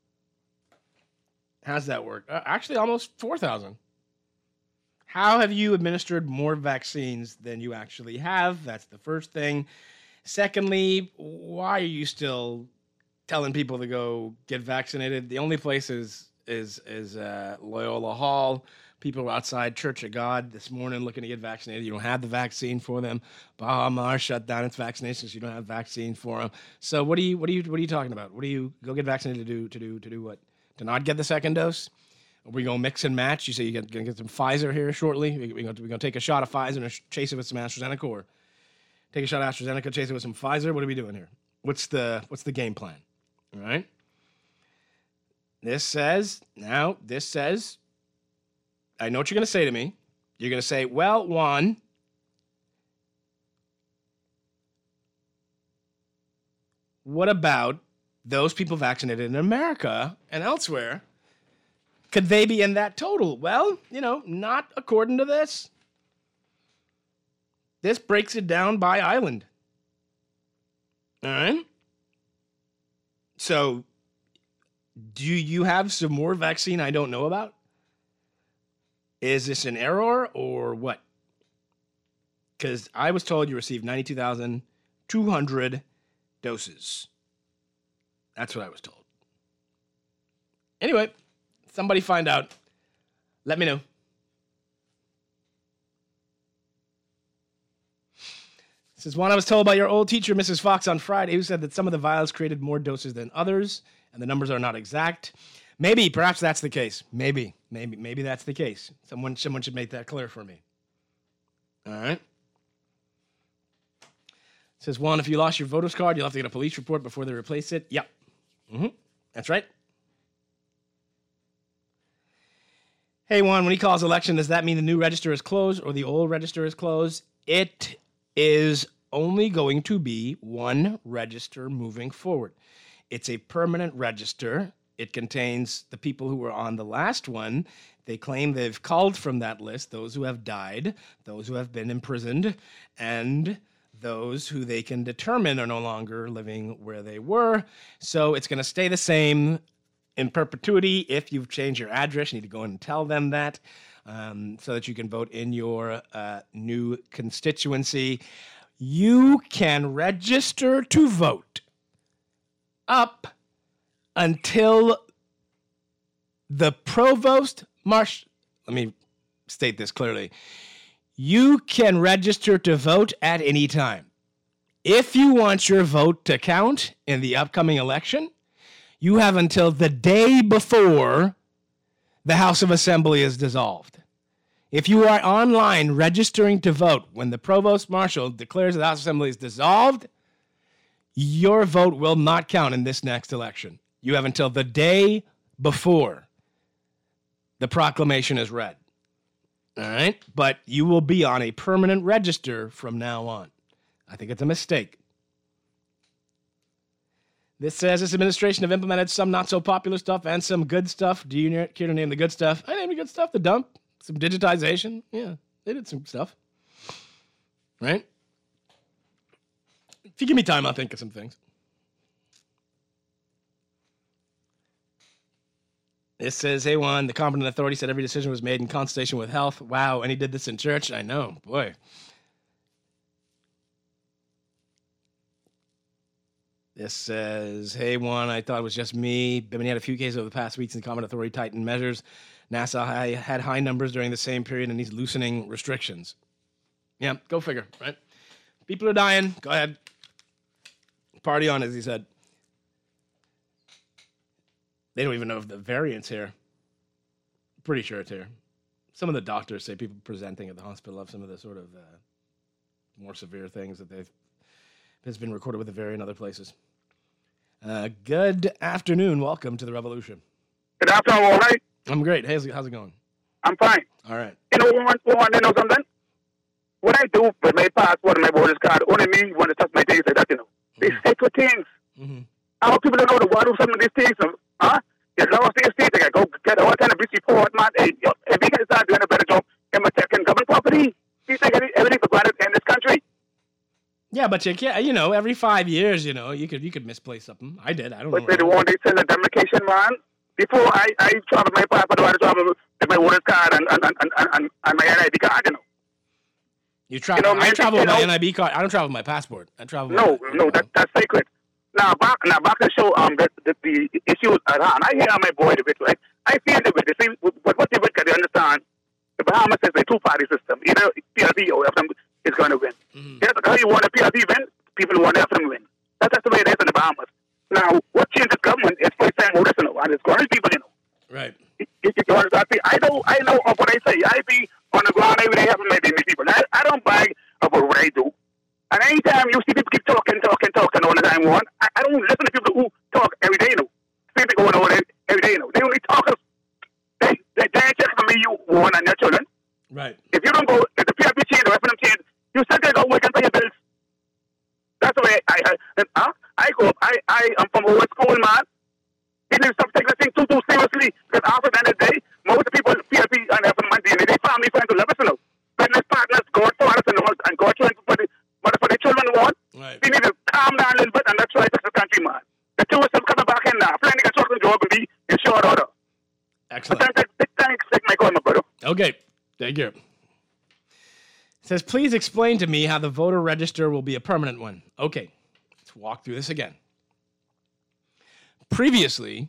How's that work? Uh, actually, almost four thousand. How have you administered more vaccines than you actually have? That's the first thing. Secondly, why are you still telling people to go get vaccinated? The only place is is is uh, Loyola Hall. People were outside Church of God this morning looking to get vaccinated. You don't have the vaccine for them. Baha Mar shut down its vaccinations. You don't have vaccine for them. So what are you what are you what are you talking about? What do you go get vaccinated to do to do to do what? To not get the second dose? Are we going to mix and match? You say you're going to get some Pfizer here shortly? We're going to take a shot of Pfizer and chase it with some AstraZeneca, or take a shot of AstraZeneca, chase it with some Pfizer? What are we doing here? What's the what's the game plan? All right? This says, now, this says, I know what you're going to say to me. You're going to say, well, Juan, what about those people vaccinated in America and elsewhere? Could they be in that total? Well, you know, not according to this. This breaks it down by island. All right? So, do you have some more vaccine I don't know about? Is this an error or what? Because I was told you received ninety-two thousand two hundred doses. That's what I was told. Anyway, somebody find out. Let me know. This is one I was told by your old teacher, Missus Fox, on Friday, who said that some of the vials created more doses than others, and the numbers are not exact. Maybe, perhaps that's the case. Maybe, maybe, maybe that's the case. Someone, someone should make that clear for me. All right. It says, Juan, if you lost your voter's card, you'll have to get a police report before they replace it. Yep. Mm-hmm. That's right. Hey, Juan, when he calls election, does that mean the new register is closed or the old register is closed? It is only going to be one register moving forward. It's a permanent register. It contains the people who were on the last one. They claim they've culled from that list those who have died, those who have been imprisoned, and those who they can determine are no longer living where they were. So it's going to stay the same in perpetuity. If you've changed your address, you need to go in and tell them that um, so that you can vote in your uh, new constituency. You can register to vote up until the provost marshal. Let me state this clearly. You can register to vote at any time. If you want your vote to count in the upcoming election, you have until the day before the House of Assembly is dissolved. If you are online registering to vote when the provost marshal declares the House of Assembly is dissolved, your vote will not count in this next election. You have until the day before the proclamation is read. All right? But you will be on a permanent register from now on. I think it's a mistake. This says this administration have implemented some not so popular stuff and some good stuff. Do you care to name the good stuff? I named the good stuff. The dump. Some digitization. Yeah, they did some stuff. Right? If you give me time, I'll think of some things. It says, hey, Juan, the competent authority said every decision was made in consultation with health. Wow, and he did this in church? I know, boy. This says, hey, Juan, I thought it was just me. But when he had a few cases over the past weeks and the competent authority tightened measures, NASA had high numbers during the same period and he's loosening restrictions. Yeah, go figure, right? People are dying. Go ahead. Party on, as he said. They don't even know if the variant's here. Pretty sure it's here. Some of the doctors say people presenting at the hospital have some of the sort of uh, more severe things that they've has been recorded with the variant in other places. Uh, good afternoon. Welcome to the Revolution. Good afternoon, all right? I'm great. How's it, how's it going? I'm fine. All right. You know, one, one, you know something? What I do with my passport and my voter's card, only me want to touch my things like that, you know. These mm-hmm. sacred things. Mm-hmm. I want people to know the why do some of these things, huh? You lost the estate, they go get all kind of busy report, man. Hey, yo, if we can start doing a better job in protecting government property, you think everything for granted in this country? Yeah, but you can't, you know, every five years, you know, you could you could misplace something. I did. I don't but know. But they want to send a demarcation, man. Before I, I travel my passport, I travel with my voter's card and, and, and, and, and, and my N I B card, you know. You travel, you know, I man, travel with my know, N I B card. I don't travel with my passport. I travel with No, my, no, that, that's sacred. Now, back, now back to show um, the, the, the issue at hand. I hear my boy the bit, right? I feel the bit. You see, but what the bit can they understand? The Bahamas is a two-party system. Either P R D or F M is going to win. Mm-hmm. Yes, how you want a P R D win, people want F M win. That's, that's the way it is in the Bahamas. Now, what changes government is first-time voters, you know, and it's current people, you know. Right. You, you, you understand? I know, I know of what I say. I be on the ground every day helping my baby people. I, I don't brag about what I do. And anytime you see people keep talking, talking, talking all the time, one, I, I don't listen to people who talk every day, you know. Same thing going on every day, you know. They only talk us. They, they, they ain't checking for me, you, one, and your children. Right. If you don't go, if the P R P change, the F M change, you still can't go work and pay your bills. That's the way I, I, I, huh? I go up. I, I am from old school, man. People stop taking this thing too, too seriously. Because after the end of the day, most of the people, P R P and F M, they family friends to love us, you know. Business partners, God fathers, and all, and God trying for the, what for the children want. Right. We need to calm down a little bit, and let's try to fix the country, man. The two of them coming back in now. Planning a children's job will be in short order. Excellent. But thanks, thanks, thanks, my call, my brother. Okay. Thank you. It says, please explain to me how the voter register will be a permanent one. Okay. Let's walk through this again. Previously,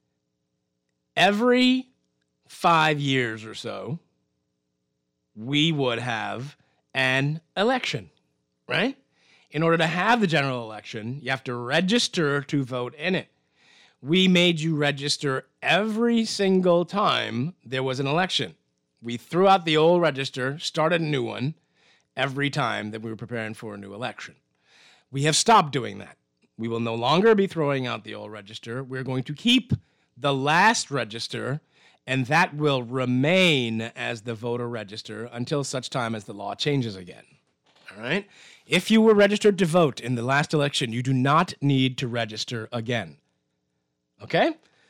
every five years or so, we would have an election, right? In order to have the general election, you have to register to vote in it. We made you register every single time there was an election. We threw out the old register, started a new one every time that we were preparing for a new election. We have stopped doing that. We will no longer be throwing out the old register. We're going to keep the last register, and that will remain as the voter register until such time as the law changes again. All right? If you were registered to vote in the last election, you do not need to register again. Okay?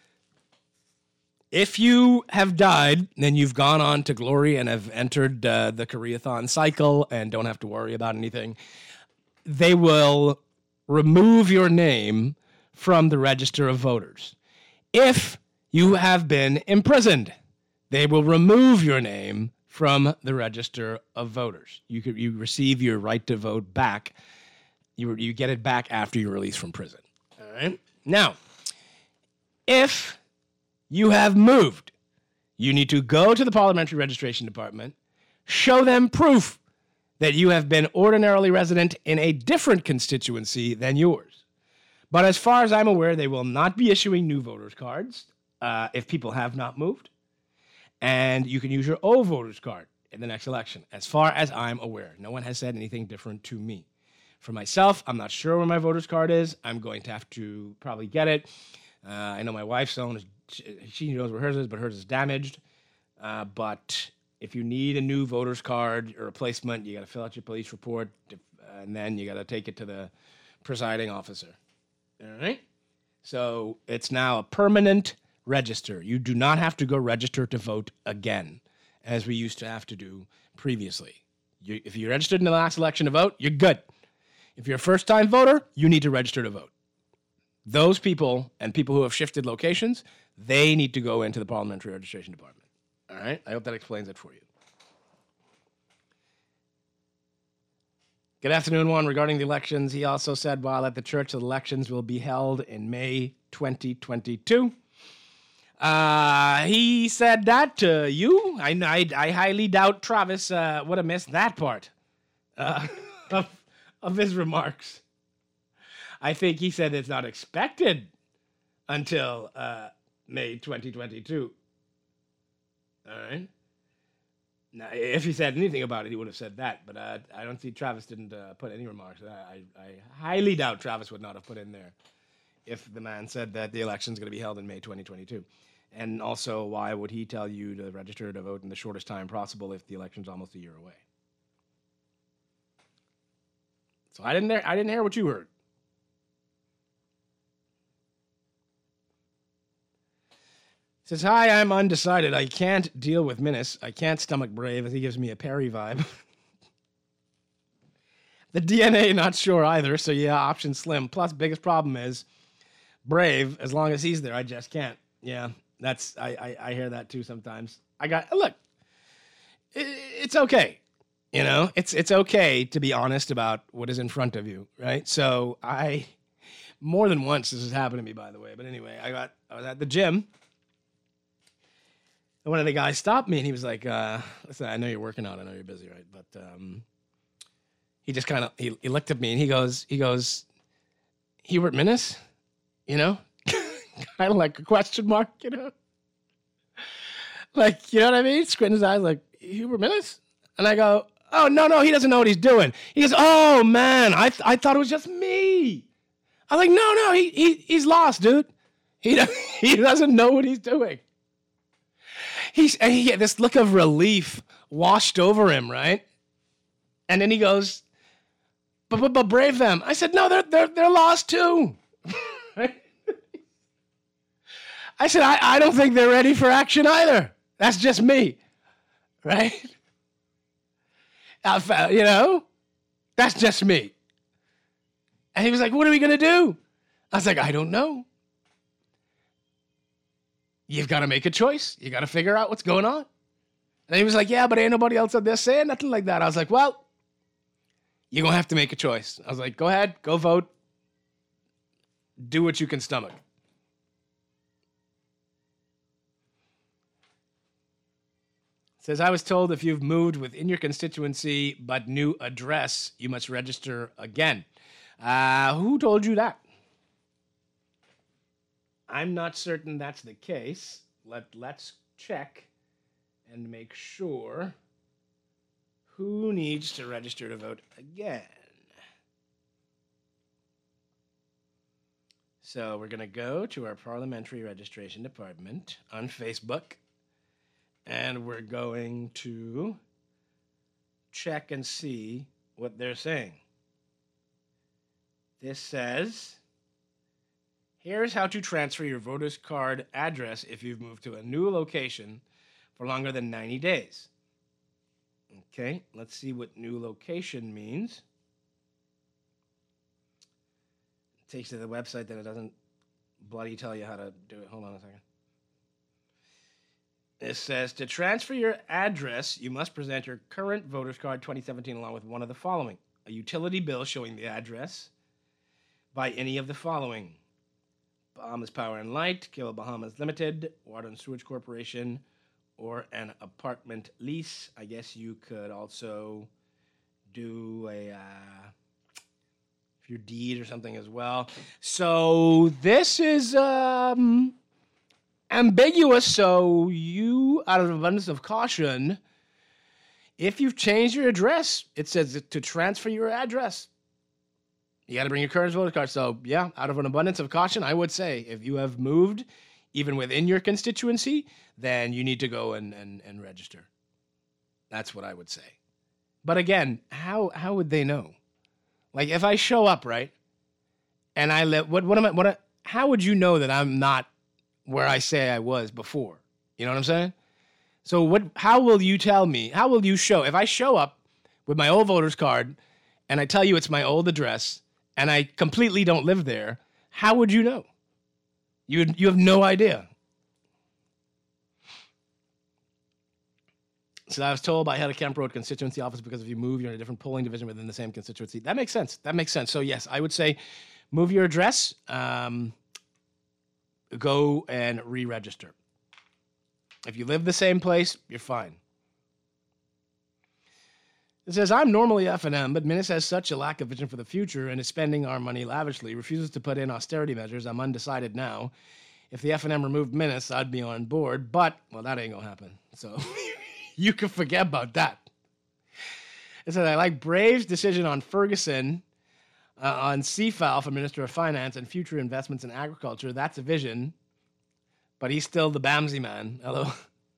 If you have died, then you've gone on to glory and have entered uh, the Koreathon cycle and don't have to worry about anything. They will remove your name from the register of voters. If you have been imprisoned, they will remove your name from the register of voters. You could, you receive your right to vote back. You, you get it back after you're released from prison. All right? Now, if you have moved, you need to go to the Parliamentary Registration Department, show them proof that you have been ordinarily resident in a different constituency than yours. But as far as I'm aware, they will not be issuing new voters cards uh, if people have not moved. And you can use your old voters card in the next election, as far as I'm aware. No one has said anything different to me. For myself, I'm not sure where my voters card is. I'm going to have to probably get it. Uh, I know my wife's own, is, she knows where hers is, but hers is damaged. Uh, but if you need a new voter's card or replacement, you got to fill out your police report, and then you got to take it to the presiding officer. All right? So it's now a permanent register. You do not have to go register to vote again, as we used to have to do previously. You, if you registered in the last election to vote, you're good. If you're a first-time voter, you need to register to vote. Those people and people who have shifted locations, they need to go into the Parliamentary Registration Department. All right? I hope that explains it for you. Good afternoon, Juan. Regarding the elections, he also said, while at the church, the elections will be held in May twenty twenty-two. Uh, he said that to you. I, I, I highly doubt Travis uh, would have missed that part uh, of, of his remarks. I think he said it's not expected until uh, May twenty twenty-two. All right. Now, if he said anything about it, he would have said that. But uh, I don't see Travis didn't uh, put any remarks. I, I highly doubt Travis would not have put in there if the man said that the election's going to be held in May twenty twenty-two. And also, why would he tell you to register to vote in the shortest time possible if the election's almost a year away? So I didn't hear, I didn't hear what you heard. Says, hi, I'm undecided. I can't deal with Minnis. I can't stomach Brave as he gives me a Perry vibe. The D N A, not sure either. So yeah, option slim. Plus, biggest problem is Brave. As long as he's there, I just can't. Yeah, that's I I, I hear that too sometimes. I got look. It, it's okay, you know. It's it's okay to be honest about what is in front of you, right? So I more than once this has happened to me, by the way. But anyway, I got I was at the gym. And one of the guys stopped me, and he was like, uh, listen, I know you're working out. I know you're busy, right? But um, he just kind of, he, he looked at me, and he goes, he goes, Hubert Minnis? You know? Kind of like a question mark, you know? Like, you know what I mean? Squinting his eyes like, Hubert Minnis? And I go, oh, no, no, he doesn't know what he's doing. He goes, oh, man, I th- I thought it was just me. I was like, no, no, he, he he's lost, dude. He, he doesn't know what he's doing. He's, and he had this look of relief washed over him, right? And then he goes, but, but, but Brave them. I said, no, they're, they're, they're lost too. Right? I said, I, I don't think they're ready for action either. That's just me, right? I, you know, that's just me. And he was like, what are we going to do? I was like, I don't know. You've got to make a choice. You got to figure out what's going on. And he was like, yeah, but ain't nobody else out there saying nothing like that. I was like, well, you're going to have to make a choice. I was like, go ahead, go vote. Do what you can stomach. It says, I was told if you've moved within your constituency but new address, you must register again. Uh, who told you that? I'm not certain that's the case. Let, let's check and make sure who needs to register to vote again. So we're going to go to our parliamentary registration department on Facebook, and we're going to check and see what they're saying. This says, here's how to transfer your voter's card address if you've moved to a new location for longer than ninety days. Okay, let's see what new location means. It takes you to the website, then it doesn't bloody tell you how to do it. Hold on a second. It says, to transfer your address, you must present your current voter's card twenty seventeen along with one of the following: a utility bill showing the address by any of the following: Bahamas Power and Light, Kill Bahamas Limited, Water and Sewage Corporation, or an apartment lease. I guess you could also do a uh, if your deed or something as well. So this is um, ambiguous. So you, out of abundance of caution, if you've changed your address, it says to transfer your address. You got to bring your current voter card. So, yeah, out of an abundance of caution, I would say if you have moved, even within your constituency, then you need to go and, and, and register. That's what I would say. But again, how how would they know? Like, if I show up, right, and I live, what what am I? What? I, how would you know that I'm not where I say I was before? You know what I'm saying? So, what? How will you tell me? How will you show? If I show up with my old voter's card, and I tell you it's my old address, and I completely don't live there, how would you know? You you have no idea. So I was told by head of Kemp Road constituency office, because if you move, you're in a different polling division within the same constituency. That makes sense. That makes sense. So yes, I would say move your address, um, go and re-register. If you live the same place, you're fine. It says, I'm normally F and M, but Minnis has such a lack of vision for the future and is spending our money lavishly, refuses to put in austerity measures. I'm undecided now. If the F and M removed Minnis, I'd be on board, but, well, that ain't gonna happen. So, you can forget about that. It says, I like Brave's decision on Ferguson, uh, on C F A L for Minister of Finance and future investments in agriculture. That's a vision. But he's still the Bamsey man. Hello.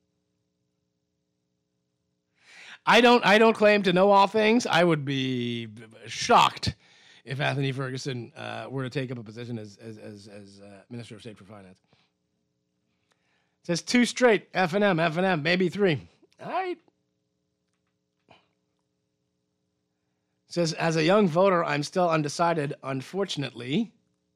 I don't I don't claim to know all things. I would be shocked if Anthony Ferguson uh, were to take up a position as as as, as uh, Minister of State for Finance. It says two straight, F and M, F and M, maybe three. All right. It says, as a young voter, I'm still undecided. Unfortunately,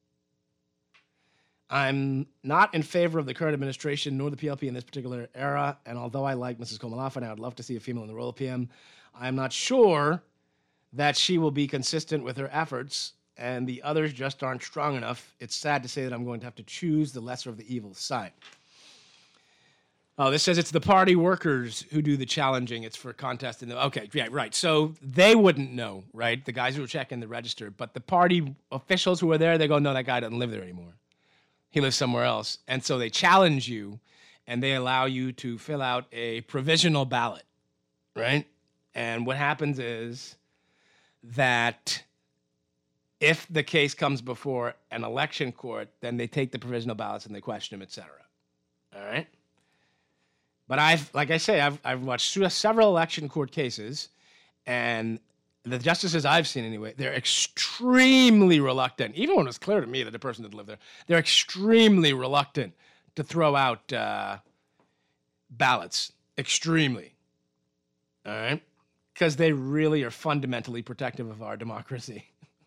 I'm not in favor of the current administration nor the P L P in this particular era. And although I like Missus Komalafa, I would love to see a female in the role of P M, I'm not sure that she will be consistent with her efforts, and the others just aren't strong enough. It's sad to say that I'm going to have to choose the lesser of the evil side. Oh, this says it's the party workers who do the challenging. It's for contest. In the, okay, yeah, right. So they wouldn't know, right? The guys who are checking the register. But the party officials who are there, they go, no, that guy doesn't live there anymore. He lives somewhere else. And so they challenge you, and they allow you to fill out a provisional ballot, right? And what happens is that if the case comes before an election court, then they take the provisional ballots and they question them, et cetera. All right? But I've, like I say, I've, I've watched several election court cases, and the justices I've seen anyway, they're extremely reluctant, even when it's clear to me that the person didn't live there, they're extremely reluctant to throw out uh, ballots. Extremely. All right? Because they really are fundamentally protective of our democracy.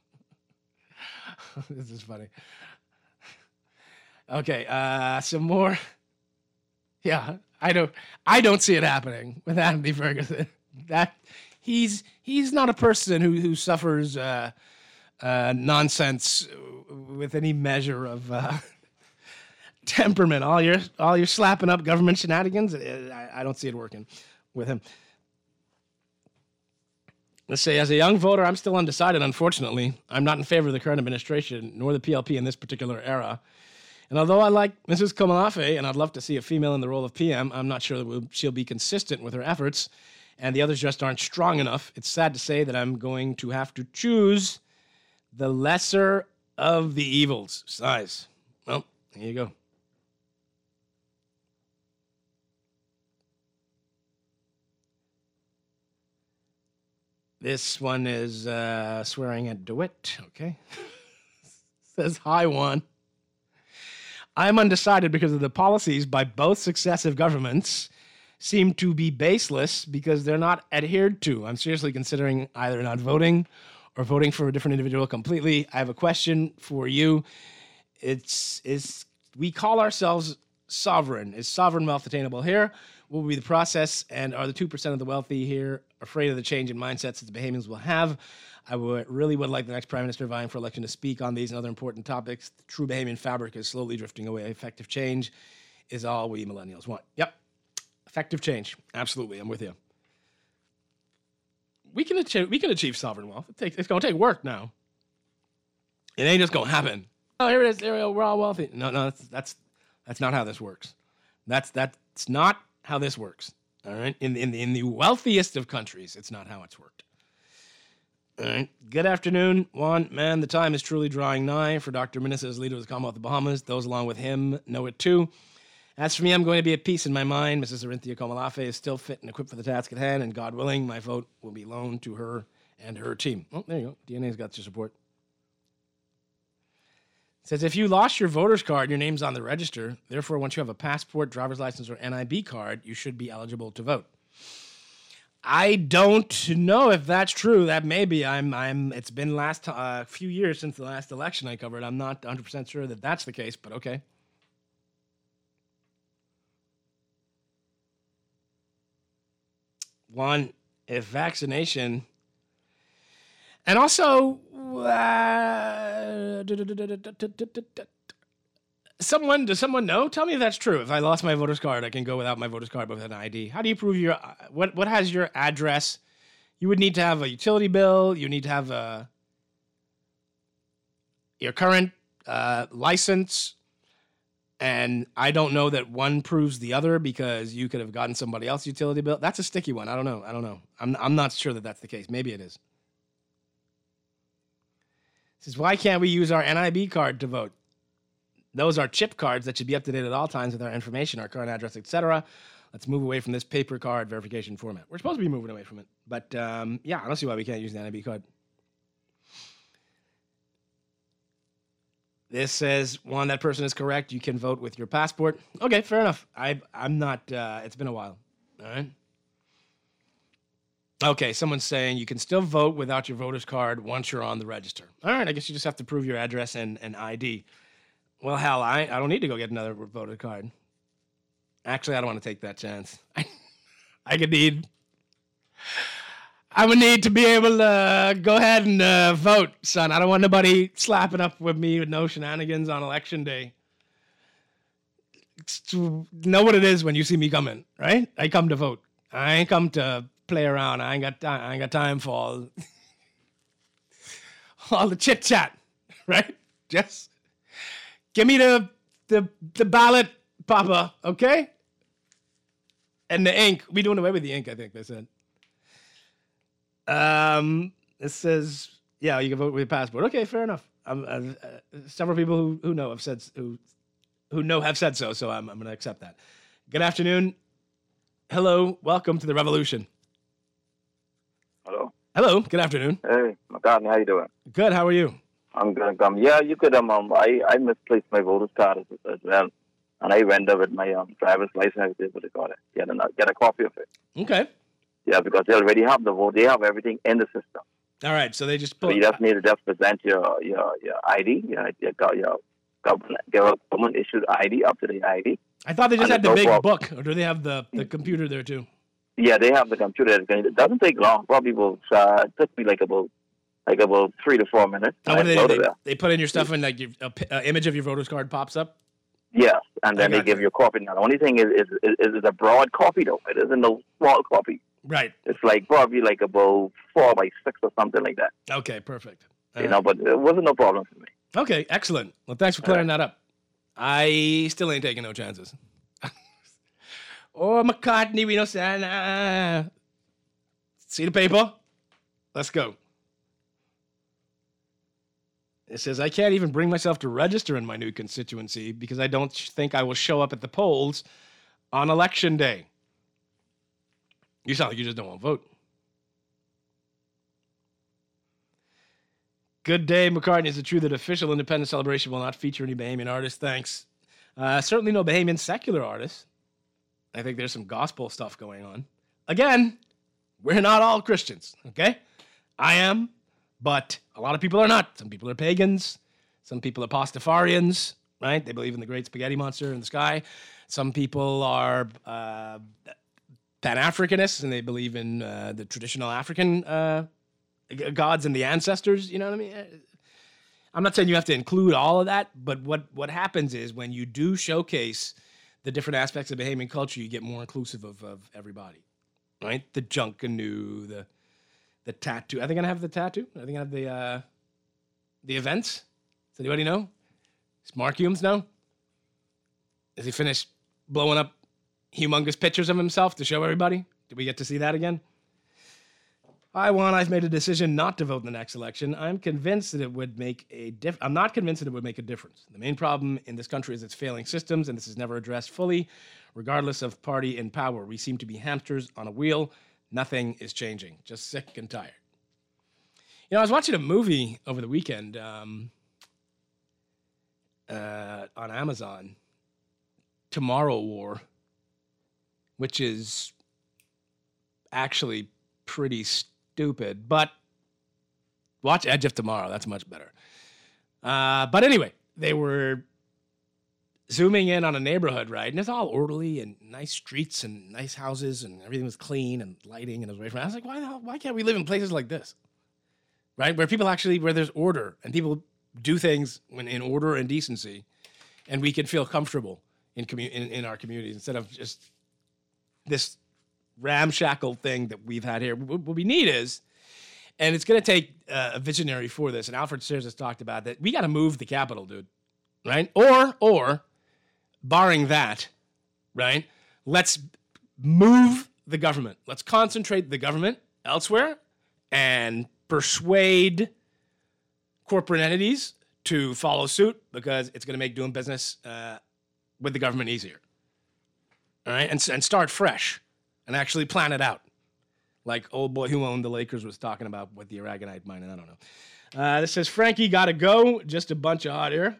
This is funny. Okay, uh, some more. Yeah, I don't. I don't see it happening with Anthony Ferguson. That he's he's not a person who who suffers uh, uh, nonsense with any measure of uh, temperament. All your all your slapping up government shenanigans. I, I don't see it working with him. Let's say, as a young voter, I'm still undecided, unfortunately. I'm not in favor of the current administration, nor the P L P in this particular era. And although I like Missus Komalafe, and I'd love to see a female in the role of P M, I'm not sure that she'll be consistent with her efforts, and the others just aren't strong enough. It's sad to say that I'm going to have to choose the lesser of the evils. Size. Well, here you go. This one is uh, swearing at DeWitt. Okay. Says, hi, Juan. I'm undecided because of the policies by both successive governments seem to be baseless because they're not adhered to. I'm seriously considering either not voting or voting for a different individual completely. I have a question for you. It's is we call ourselves sovereign. Is sovereign wealth attainable here? What will be the process? And are the two percent of the wealthy here afraid of the change in mindsets that the Bahamians will have? I would, really would like the next Prime Minister vying for election to speak on these and other important topics. The true Bahamian fabric is slowly drifting away. Effective change is all we millennials want. Yep. Effective change. Absolutely. I'm with you. We can achieve, we can achieve sovereign wealth. It takes, it's going to take work now. It ain't just going to happen. Oh, here it is. Here we go. We're all wealthy. No, no, that's, that's, that's not how this works. That's, that's not how this works. All right. In, in, in the wealthiest of countries, it's not how it's worked. All right. Good afternoon, Juan. Man, the time is truly drawing nigh for Doctor Minnis as leader of the Commonwealth of the Bahamas. Those along with him know it too. As for me, I'm going to be at peace in my mind. Missus Orinthia Komalafe is still fit and equipped for the task at hand, and God willing, my vote will be loaned to her and her team. Oh, there you go. D N A's got your support. It says, if you lost your voter's card, your name's on the register. Therefore, once you have a passport, driver's license, or N I B card, you should be eligible to vote. I don't know if that's true. That may be. I'm. I'm. It's been last a uh, few years since the last election I covered. I'm not one hundred percent sure that that's the case, but okay. One, if vaccination, and also, uh, someone, does someone know? Tell me if that's true. If I lost my voter's card, I can go without my voter's card but with an I D. How do you prove your, what, what has your address? You would need to have a utility bill. You need to have a, your current uh, license And I don't know that one proves the other because you could have gotten somebody else's utility bill. That's a sticky one. I don't know. I don't know. I'm I'm not sure that that's the case. Maybe it is. It says, why can't we use our N I B card to vote? Those are chip cards that should be up to date at all times with our information, our current address, et cetera. Let's move away from this paper card verification format. We're supposed to be moving away from it. But, um, yeah, I don't see why we can't use the N I B card. This says, one, that person is correct. You can vote with your passport. Okay, fair enough. I, I'm not, uh, it's been a while. All right. Okay, someone's saying you can still vote without your voter's card once you're on the register. All right, I guess you just have to prove your address and, and I D. Well, hell, I, I don't need to go get another voter card. Actually, I don't want to take that chance. I, I could need... I would need to be able to uh, go ahead and uh, vote, son. I don't want nobody slapping up with me with no shenanigans on election day. To know what it is when you see me coming, right? I come to vote. I ain't come to play around. I ain't got time. I ain't got time for all, all the chit chat, right? Just give me the the the ballot, Papa. Okay. And the ink. We doing away with the ink. I think they said. Um, it says, yeah, you can vote with your passport. Okay, fair enough. Um, uh, uh, several people who, who know have said who who know have said so, so I'm I'm going to accept that. Good afternoon. Hello, welcome to the revolution. Hello. Hello. Good afternoon. Hey, McCartney, how you doing? Good. How are you? I'm good. Um, yeah, you could. Um, um I I misplaced my voter's card as, as well, and I went there with my um driver's license. I was able to got it. Get a get a copy of it. Okay. Yeah, because they already have the vote. They have everything in the system. All right, so they just So put. you just need to just present your your, your I D, your your, your government government issued I D, up to the I D. I thought they just And had the no big problem. book, or do they have the, the computer there too? Yeah, they have the computer. It doesn't take long. Probably will. Uh, it took me like about like about three to four minutes. Oh, what do I they, uploaded they, it. they put in your stuff and like your a, pi- a image of your voter's card pops up. Yes, and then I they got give you a copy. Now, the only thing is, is, is, is a broad copy, though. It isn't a small copy. Right. It's like probably like about four by six or something like that. Okay, perfect. You know, but it wasn't no problem for me. Okay, excellent. Well, thanks for clearing that up. I still ain't taking no chances. Oh, McCartney, we don't say. Nah. See the paper? Let's go. It says, I can't even bring myself to register in my new constituency because I don't sh- think I will show up at the polls on election day. You sound like you just don't want to vote. Good day, McCartney. Is it true that official independence celebration will not feature any Bahamian artists? Thanks. Uh, certainly no Bahamian secular artists. I think there's some gospel stuff going on. Again, we're not all Christians, okay? I am, but a lot of people are not. Some people are pagans. Some people are Pastafarians, right? They believe in the great spaghetti monster in the sky. Some people are uh, Pan-Africanists, and they believe in uh, the traditional African uh, gods and the ancestors, you know what I mean? I'm not saying you have to include all of that, but what, what happens is when you do showcase the different aspects of Bahamian culture, you get more inclusive of, of everybody, right? The Junkanoo, the the tattoo. Are they gonna have the tattoo? Are they gonna have the uh, the events? Does anybody know? Does Mark Humes know? Has he finished blowing up humongous pictures of himself to show everybody? Did we get to see that again? I won. I've made a decision not to vote in the next election. I'm convinced that it would make a diff. I'm not convinced that it would make a difference. The main problem in this country is its failing systems, and this is never addressed fully, regardless of party in power. We seem to be hamsters on a wheel. Nothing is changing. Just sick and tired. You know, I was watching a movie over the weekend um, uh, on Amazon, Tomorrow War, which is actually pretty stupid, but watch Edge of Tomorrow. That's much better. Uh, but anyway, they were zooming in on a neighborhood, right? And it's all orderly and nice streets and nice houses and everything was clean and lighting and it was away from. I was like, why the hell, why can't we live in places like this, right? Where people actually, where there's order and people do things when in order and decency, and we can feel comfortable in commu- in, in our communities instead of just this ramshackle thing that we've had here. What we need is, and it's going to take uh, a visionary for this, and Alfred Sears has talked about that, we got to move the capital, dude, right? Or, or barring that, right, let's move the government. Let's concentrate the government elsewhere and persuade corporate entities to follow suit because it's going to make doing business uh, with the government easier. All right, and, and start fresh and actually plan it out. Like old boy who owned the Lakers was talking about with the Aragonite mine, and I don't know. Uh, this says, Frankie, gotta go. Just a bunch of hot air.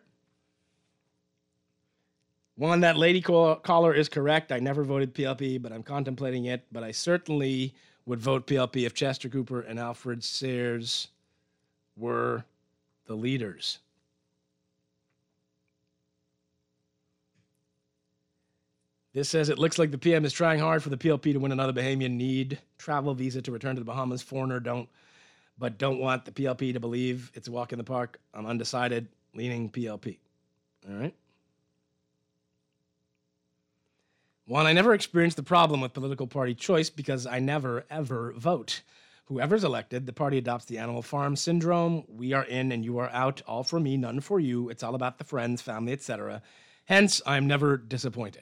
One, that lady call- caller is correct. I never voted P L P, but I'm contemplating it. But I certainly would vote P L P if Chester Cooper and Alfred Sayers were the leaders. This says, it looks like the P M is trying hard for the P L P to win another Bahamian need travel visa to return to the Bahamas. Foreigner don't, but don't want the P L P to believe it's a walk in the park. I'm undecided, leaning P L P. All right. One, I never experienced the problem with political party choice because I never, ever vote. Whoever's elected, the party adopts the Animal Farm syndrome. We are in and you are out. All for me, none for you. It's all about the friends, family, et cetera. Hence, I'm never disappointed.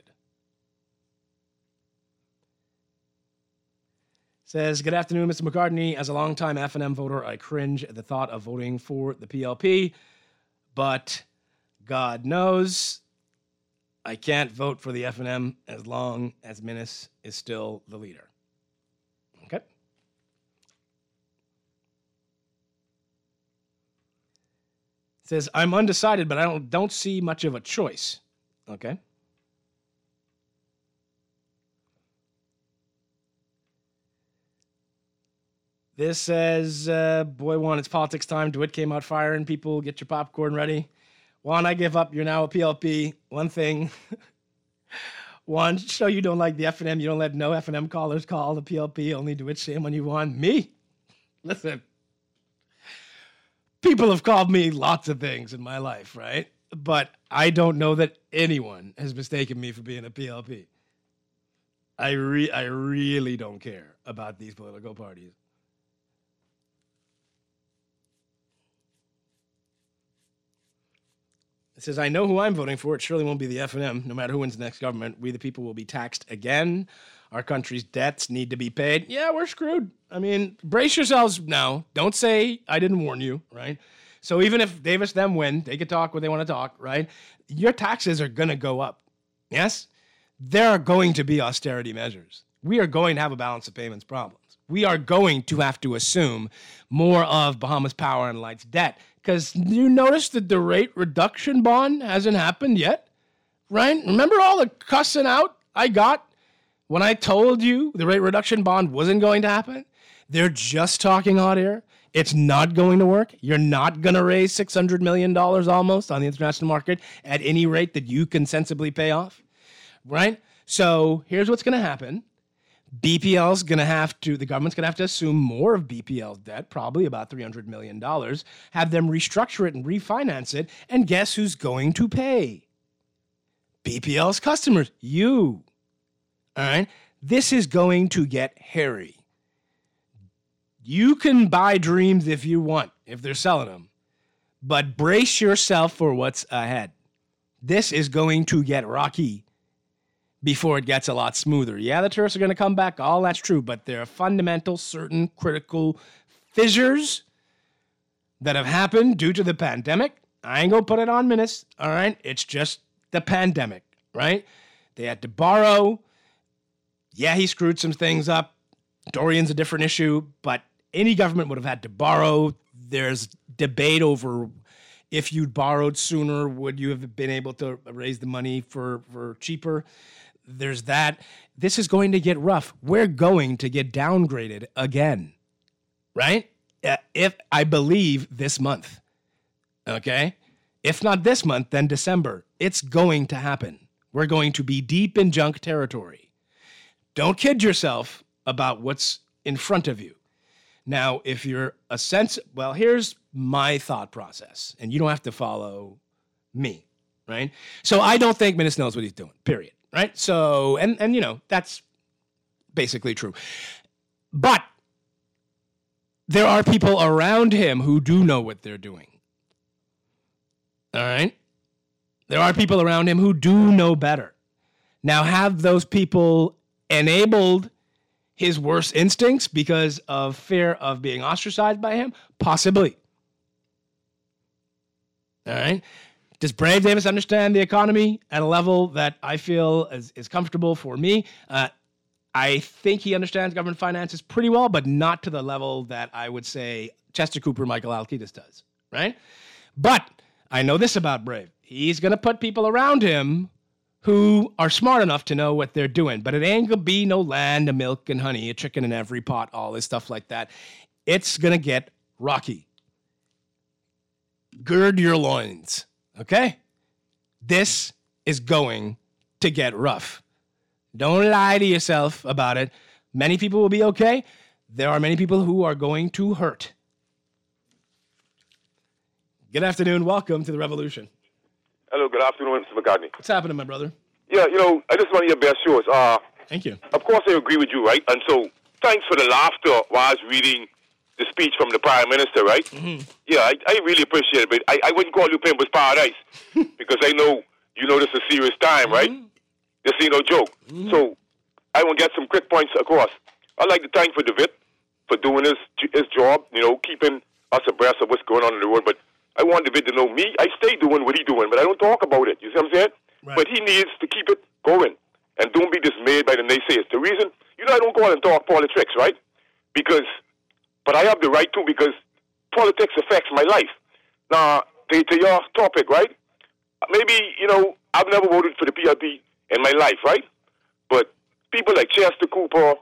Says, good afternoon, Mister McCartney. As a longtime F and M voter, I cringe at the thought of voting for the P L P. But God knows I can't vote for the F and M as long as Minnis is still the leader. Okay? Says, I'm undecided, but I don't, don't see much of a choice. Okay? This says, uh, boy, Juan, it's politics time. DeWitt came out firing people. Get your popcorn ready. Juan, I give up. You're now a P L P. One thing. Juan, show you don't like the F and M. You don't let no F and M callers call the P L P. Only DeWitt, shame on you, Juan. Me? Listen. People have called me lots of things in my life, right? But I don't know that anyone has mistaken me for being a P L P. I, re- I really don't care about these political parties. It says, I know who I'm voting for. It surely won't be the F and M. No matter who wins the next government, we the people will be taxed again. Our country's debts need to be paid. Yeah, we're screwed. I mean, brace yourselves now. Don't say I didn't warn you, right? So even if Davis them win, they can talk what they want to talk, right? Your taxes are going to go up. Yes? There are going to be austerity measures. We are going to have a balance of payments problems. We are going to have to assume more of Bahamas Power and Light's debt. Because you notice that the rate reduction bond hasn't happened yet, right? Remember all the cussing out I got when I told you the rate reduction bond wasn't going to happen? They're just talking hot air. It's not going to work. You're not going to raise six hundred million dollars almost on the international market at any rate that you can sensibly pay off, right? So here's what's going to happen. B P L's going to have to, the government's going to have to assume more of B P L's debt, probably about three hundred million dollars, have them restructure it and refinance it, and guess who's going to pay? B P L's customers, you. All right? This is going to get hairy. You can buy dreams if you want, if they're selling them, but brace yourself for what's ahead. This is going to get rocky before it gets a lot smoother. Yeah, the tourists are going to come back. All that's true, but there are fundamental, certain critical fissures that have happened due to the pandemic. I ain't going to put it on Minnis, all right? It's just the pandemic, right? They had to borrow. Yeah, he screwed some things up. Dorian's a different issue, but any government would have had to borrow. There's debate over if you'd borrowed sooner, would you have been able to raise the money for, for cheaper? There's that. This is going to get rough. We're going to get downgraded again, right? Uh, if I believe this month, okay? If not this month, then December. It's going to happen. We're going to be deep in junk territory. Don't kid yourself about what's in front of you. Now, if you're a sense, well, here's my thought process, and you don't have to follow me, right? So I don't think Minnis knows what he's doing, period. Right? So, and, and, you know, that's basically true. But there are people around him who do know what they're doing. All right? There are people around him who do know better. Now, have those people enabled his worst instincts because of fear of being ostracized by him? Possibly. All right. Does Brave Davis understand the economy at a level that I feel is, is comfortable for me? Uh, I think he understands government finances pretty well, but not to the level that I would say Chester Cooper, Michael Alkitis does, right? But I know this about Brave. He's going to put people around him who are smart enough to know what they're doing. But it ain't going to be no land, a milk and honey, a chicken in every pot, all this stuff like that. It's going to get rocky. Gird your loins, okay? This is going to get rough. Don't lie to yourself about it. Many people will be okay. There are many people who are going to hurt. Good afternoon. Welcome to the Revolution. Hello, good afternoon, Mister McCartney. What's happening, my brother? Yeah, you know, I just want to hear best shows. Uh, Thank you. Of course, I agree with you, right? And so, thanks for the laughter while I was reading the speech from the Prime Minister, right? Mm-hmm. Yeah, I, I really appreciate it, but I, I wouldn't call you Pimpers Paradise because I know you know this is a serious time, right? Mm-hmm. This ain't no joke. Mm-hmm. So, I want to get some quick points across. I'd like to thank for David for doing his, his job, you know, keeping us abreast of what's going on in the world, but I want David to know me. I stay doing what he's doing, but I don't talk about it. You see what I'm saying? Right. But he needs to keep it going. And don't be dismayed by the naysayers. The reason, you know, I don't go out and talk politics, right? Because, but I have the right to because politics affects my life. Now, to, to your topic, right? Maybe, you know, I've never voted for the P L P in my life, right? But people like Chester Cooper,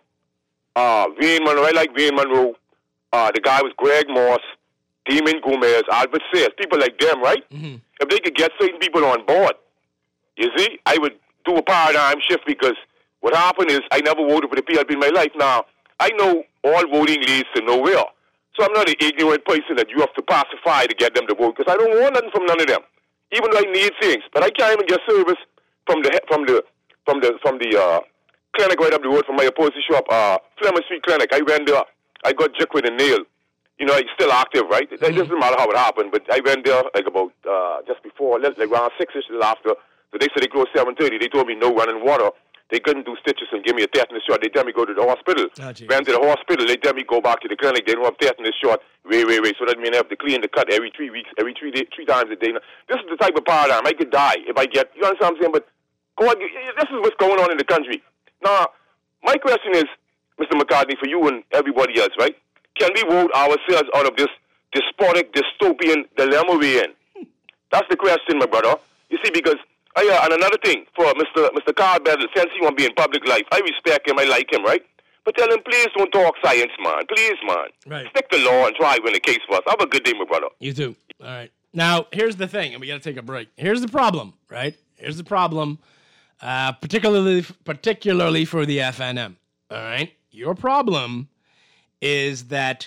uh, Wayne Monroe, I like Wayne Monroe, uh, the guy was Greg Moss, Damon Gomez, Albert Sayers, people like them, right? Mm-hmm. If they could get certain people on board, you see, I would do a paradigm shift because what happened is I never voted for the P L P in my life. Now, I know all voting leads to nowhere. So I'm not an ignorant person that you have to pacify to get them to vote because I don't want nothing from none of them, even though I need things. But I can't even get service from the from the from the from the uh, clinic right up the road from my upholstery shop, uh, Fleming Street Clinic. I went there. I got jick with a nail. You know, it's still active, right? It mm-hmm. doesn't matter how it happened, but I went there like about uh, just before, like around six-ish after. So they said they closed seven thirty. They told me no running water. They couldn't do stitches and give me a tetanus shot. They tell me go to the hospital. Oh, went to the hospital. They tell me go back to the clinic. They don't have tetanus shot. Wait, wait, wait. So that means I have to clean the cut every three weeks, every three day, three times a day. Now, this is the type of paradigm. I could die if I get, you understand what I'm saying? But go on, this is what's going on in the country. Now, my question is, Mister McCartney, for you and everybody else, right? Can we vote ourselves out of this despotic, dystopian dilemma we're in? That's the question, my brother. You see, because, oh yeah, and another thing, for Mister Mister Carl Bedell, since he won't be in public life, I respect him, I like him, right? But tell him, please don't talk science, man. Please, man. Right. Stick to law and try to win the case for us. Have a good day, my brother. You too. All right. Now, here's the thing, and we got to take a break. Here's the problem, right? Here's the problem, uh, particularly particularly for the F N M, all right? Your problem is that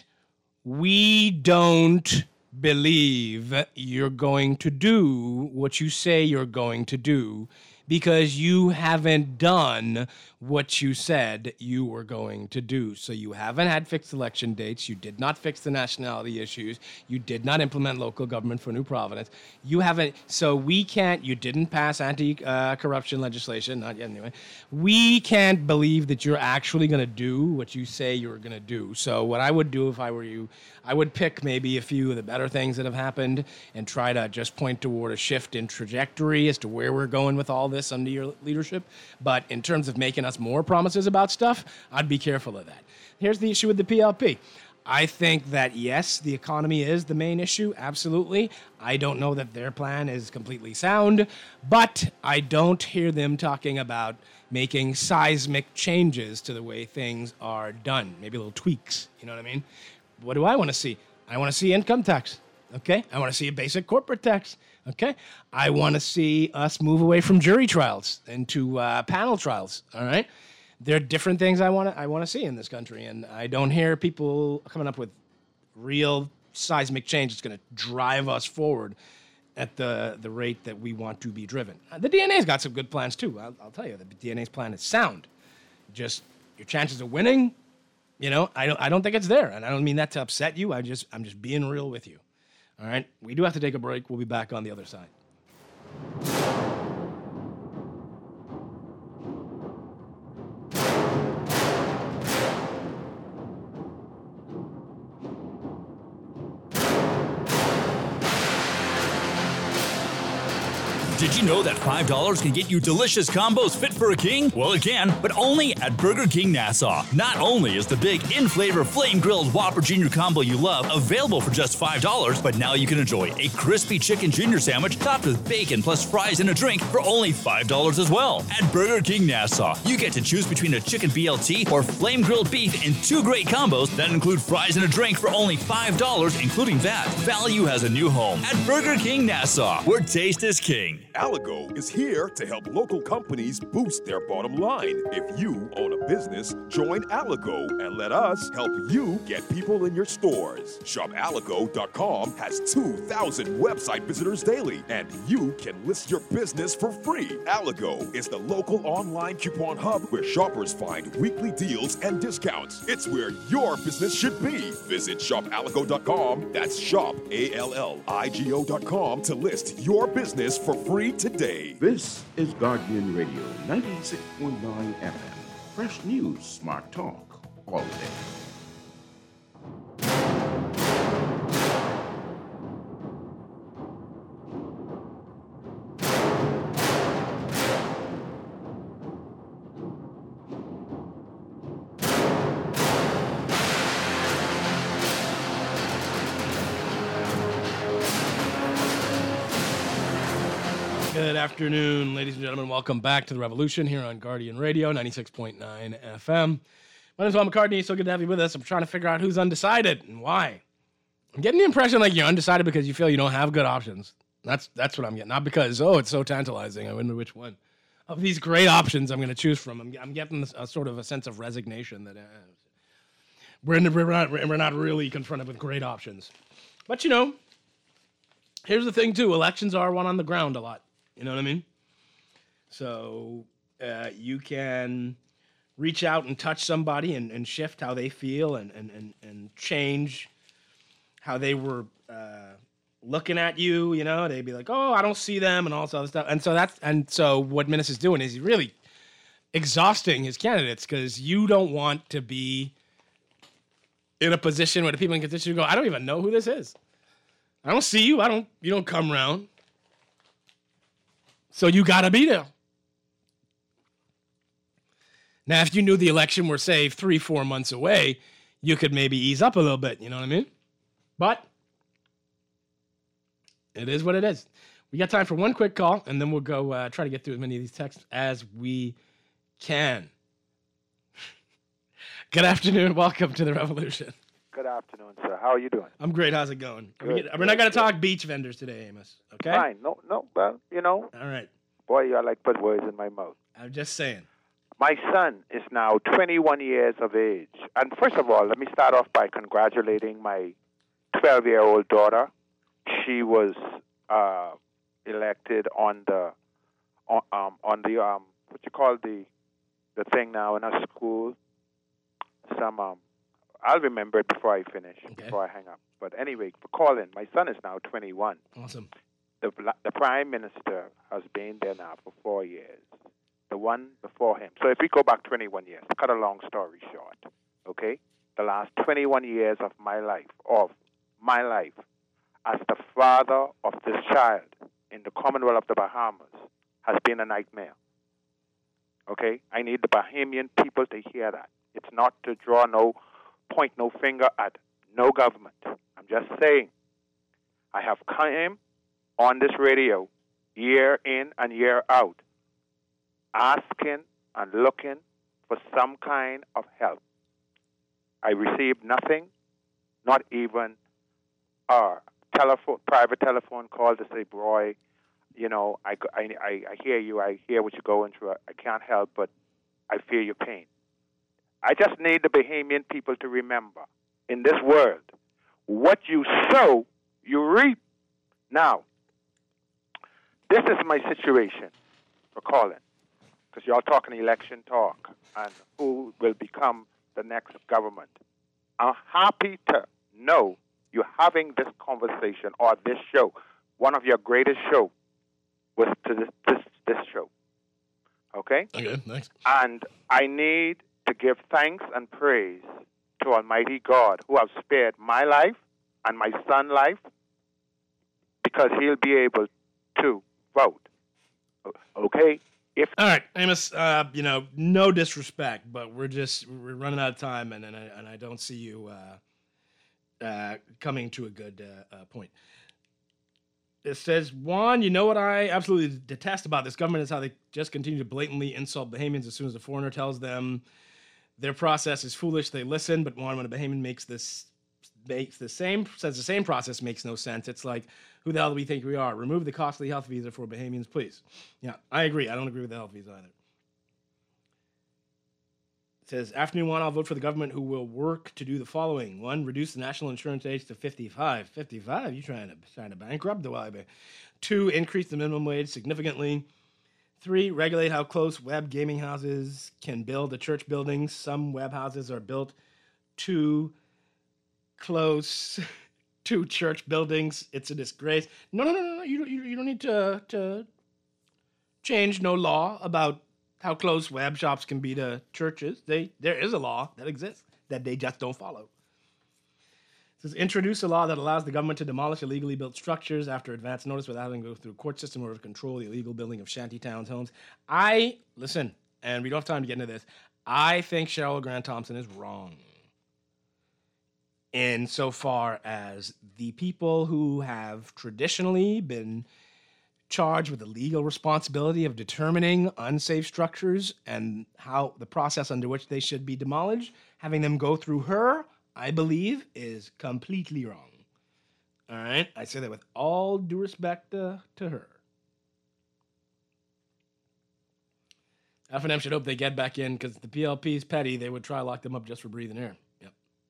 we don't believe you're going to do what you say you're going to do because you haven't done what you said you were going to do. So you haven't had fixed election dates. You did not fix the nationality issues. You did not implement local government for New Providence. You haven't. So we can't. You didn't pass anti-corruption uh, legislation. Not yet, anyway. We can't believe that you're actually going to do what you say you're going to do. So what I would do if I were you, I would pick maybe a few of the better things that have happened and try to just point toward a shift in trajectory as to where we're going with all this under your leadership. But in terms of making us more promises about stuff, I'd be careful of that. Here's the issue with the P L P. I think that, yes, the economy is the main issue, absolutely. I don't know that their plan is completely sound, but I don't hear them talking about making seismic changes to the way things are done, maybe little tweaks, you know what I mean? What do I want to see? I want to see income tax, okay? I want to see a basic corporate tax, okay? I want to see us move away from jury trials into uh, panel trials, all right? There are different things I want to I want to see in this country, and I don't hear people coming up with real seismic change that's going to drive us forward at the, the rate that we want to be driven. Uh, the D N A's got some good plans, too. I'll, I'll tell you, the D N A's plan is sound. Just your chances of winning, you know, I don't I don't think it's there, and I don't mean that to upset you. I just I'm just being real with you. All right? We do have to take a break. We'll be back on the other side. Did you know that five dollars can get you delicious combos fit for a king? Well, it can, but only at Burger King Nassau. Not only is the big in-flavor flame-grilled Whopper Junior combo you love available for just five dollars, but now you can enjoy a crispy chicken junior sandwich topped with bacon plus fries and a drink for only five dollars as well. At Burger King Nassau, you get to choose between a chicken B L T or flame-grilled beef in two great combos that include fries and a drink for only five dollars, including that. Value has a new home at Burger King Nassau, where taste is king. Alago is here to help local companies boost their bottom line. If you own a business, join Alago and let us help you get people in your stores. shop alago dot com has two thousand website visitors daily, and you can list your business for free. Alago is the local online coupon hub where shoppers find weekly deals and discounts. It's where your business should be. Visit shop alago dot com. That's shop, A L L I G O dot com to list your business for free today. This is Guardian Radio ninety-six point nine F M. Fresh news, smart talk, all day. Good afternoon, ladies and gentlemen. Welcome back to The Revolution here on Guardian Radio, ninety-six point nine F M. My name is Paul McCartney. So good to have you with us. I'm trying to figure out who's undecided and why. I'm getting the impression like you're undecided because you feel you don't have good options. That's that's what I'm getting. Not because, oh, it's so tantalizing. I wonder which one of these great options I'm going to choose from. I'm, I'm getting a sort of a sense of resignation that uh, we're, in the, we're, not, we're not really confronted with great options. But, you know, here's the thing, too. Elections are won on the ground a lot. You know what I mean? So uh, you can reach out and touch somebody and, and shift how they feel and, and, and, and change how they were uh, looking at you. You know, they'd be like, oh, I don't see them and all this other stuff. And so that's and so what Minnis is doing is he's really exhausting his candidates because you don't want to be in a position where the people in constitution go, I don't even know who this is. I don't see you. I don't. You don't come around. So you got to be there. Now, if you knew the election were, say, three, four months away, you could maybe ease up a little bit. You know what I mean? But it is what it is. We got time for one quick call, and then we'll go uh, try to get through as many of these texts as we can. Good afternoon. Welcome to The Revolution. Good afternoon, sir. How are you doing? I'm great. How's it going? Good, we get, we're not going to talk beach vendors today, Amos. Okay? Fine. No, no. Well, you know. All right. Boy, you like put words in my mouth. I'm just saying. My son is now twenty-one years of age. And first of all, let me start off by congratulating my twelve-year-old daughter. She was uh, elected on the on, um, on the um, what you call the the thing now in our school. Some um. I'll remember it before I finish, okay. before I hang up. But anyway, for calling, my son is now twenty-one. Awesome. The, the Prime Minister has been there now for four years. The one before him. So if we go back twenty-one years, to cut a long story short, okay? The last twenty-one years of my life, of my life, as the father of this child in the Commonwealth of the Bahamas, has been a nightmare. Okay? I need the Bahamian people to hear that. It's not to draw no... point no finger at no government. I'm just saying, I have come on this radio year in and year out asking and looking for some kind of help. I received nothing, not even a telephone, private telephone call to say, Roy, you know, I, I, I hear you, I hear what you're going through, I can't help, but I feel your pain. I just need the Bahamian people to remember, in this world, what you sow, you reap. Now, this is my situation for calling, because y'all talking election talk and who will become the next government. I'm happy to know you're having this conversation or this show. One of your greatest shows was to this, this, this show. Okay? Okay, thanks. And I need to give thanks and praise to Almighty God who has spared my life and my son's life because he'll be able to vote Okay? If All right, Amos, uh, you know, no disrespect, but we're just we're running out of time, and and I, and I don't see you uh, uh, coming to a good uh, uh, point. It says, Juan, you know what I absolutely detest about this government is how they just continue to blatantly insult Bahamians as soon as the foreigner tells them their process is foolish. They listen, but Juan, when a Bahamian makes this makes the same says the same process makes no sense. It's like, who the hell do we think we are? Remove the costly health visa for Bahamians, please. Yeah, I agree. I don't agree with the health visa either. It says, afternoon one, I'll vote for the government who will work to do the following. One, reduce the national insurance age to fifty-five. fifty-five? You trying to trying to bankrupt the Y B? Two, increase the minimum wage significantly. Three, regulate how close web gaming houses can build to church buildings. Some web houses are built too close to church buildings. It's a disgrace. No, no, no, no. You don't, you, you don't need to, to change no law about how close web shops can be to churches. They There is a law that exists that they just don't follow. It says, introduce a law that allows the government to demolish illegally built structures after advance notice without having to go through a court system in order to control the illegal building of shanty towns, homes. I, listen, and we don't have time to get into this, I think Cheryl Grant Thompson is wrong insofar as the people who have traditionally been charged with the legal responsibility of determining unsafe structures and how the process under which they should be demolished, having them go through her, I believe, is completely wrong. All right? I say that with all due respect uh, to her. F and M should hope they get back in because the P L P's petty. They would try to lock them up just for breathing air. Yep.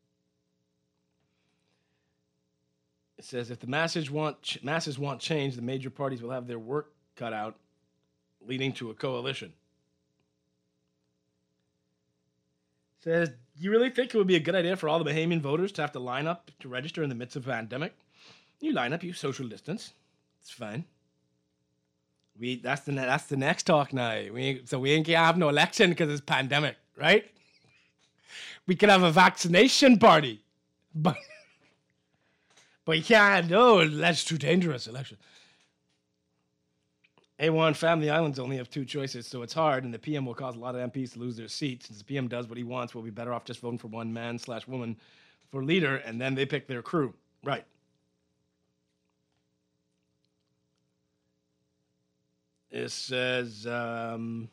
It says, if the masses want ch- masses want change, the major parties will have their work cut out, leading to a coalition. It says, do you really think it would be a good idea for all the Bahamian voters to have to line up to register in the midst of a pandemic? You line up, you social distance. It's fine. We that's the ne- that's the next talk now. We ain't, so we ain't gonna have no election because it's pandemic, right? We could have a vaccination party, but but you can't. No, that's too dangerous. Election. A one Family Islands only have two choices, so it's hard, and the P M will cause a lot of M Ps to lose their seats. Since the P M does what he wants, we'll be better off just voting for one man slash woman for leader, and then they pick their crew. Right. It says, um,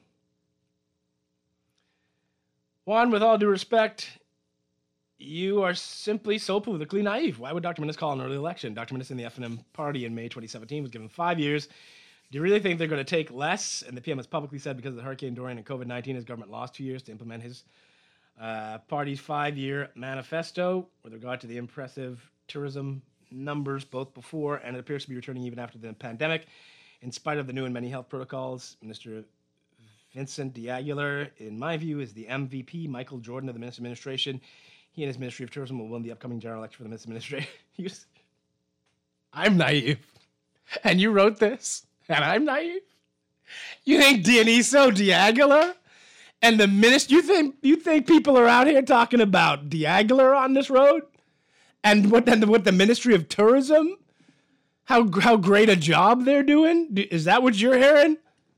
Juan, with all due respect, you are simply so politically naive. Why would Doctor Minnis call an early election? Doctor Minnis in the F and M party in May twenty seventeen was given five years. Do you really think they're going to take less? And the P M has publicly said because of the Hurricane Dorian and COVID nineteen, his government lost two years to implement his uh, party's five-year manifesto with regard to the impressive tourism numbers both before and it appears to be returning even after the pandemic. In spite of the new and many health protocols, Minister Vincent D'Aguilar, in my view, is the M V P. Michael Jordan of the Ministry Administration. He and his Ministry of Tourism will win the upcoming general election for the Ministry Administration. I'm naive. And you wrote this, and I'm naive. You think Dioniso D'Aguilar and the minister, you think you think people are out here talking about D'Aguilar on this road? And what and what the Ministry of Tourism? How how great a job they're doing? Is that what you're hearing?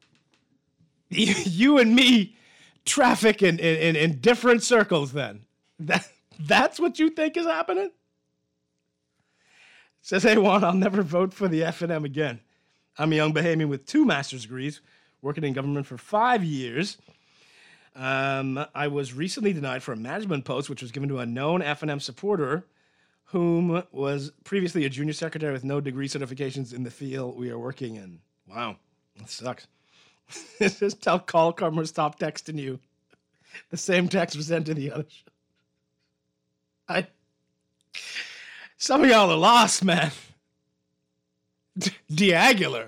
You and me traffic in, in, in different circles then. That, that's what you think is happening? Says, hey, Juan, I'll never vote for the F and M again. I'm a young Bahamian with two master's degrees, working in government for five years. Um, I was recently denied for a management post, which was given to a known F and M supporter whom was previously a junior secretary with no degree certifications in the field we are working in. Wow, that sucks. Just tell call Carmer stop texting you. The same text was sent to the other show. I, some of y'all are lost, man. D'Aguilar.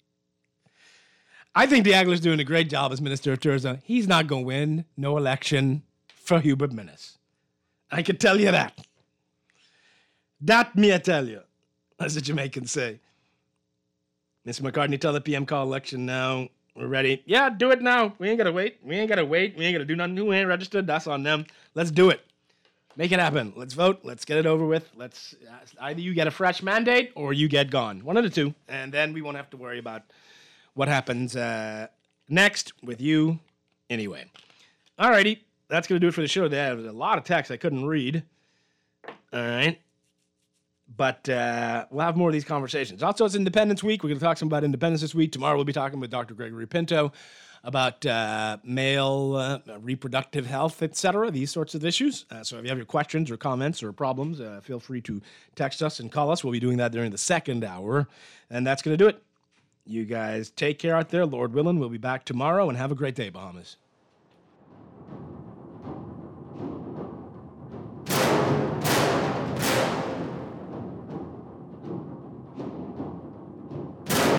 I think D'Aguilar's doing a great job as Minister of Tourism. He's not going to win no election for Hubert Minnis. I can tell you that. That me I tell you, as the Jamaicans say. Mister McCartney, tell the P M call election now. We're ready. Yeah, do it now. We ain't got to wait. We ain't got to wait. We ain't got to do nothing. Who ain't registered? That's on them. Let's do it. Make it happen. Let's vote. Let's get it over with. Let's uh, either you get a fresh mandate or you get gone. One of the two. And then we won't have to worry about what happens uh, next with you anyway. All righty. That's going to do it for the show today. There was a lot of text I couldn't read. All right. But uh, we'll have more of these conversations. Also, it's Independence Week. We're going to talk some about independence this week. Tomorrow, we'll be talking with Doctor Gregory Pinto about uh, male uh, reproductive health, et cetera, these sorts of issues. Uh, so if you have your questions or comments or problems, uh, feel free to text us and call us. We'll be doing that during the second hour. And that's going to do it. You guys take care out there. Lord willing, we'll be back tomorrow. And have a great day, Bahamas.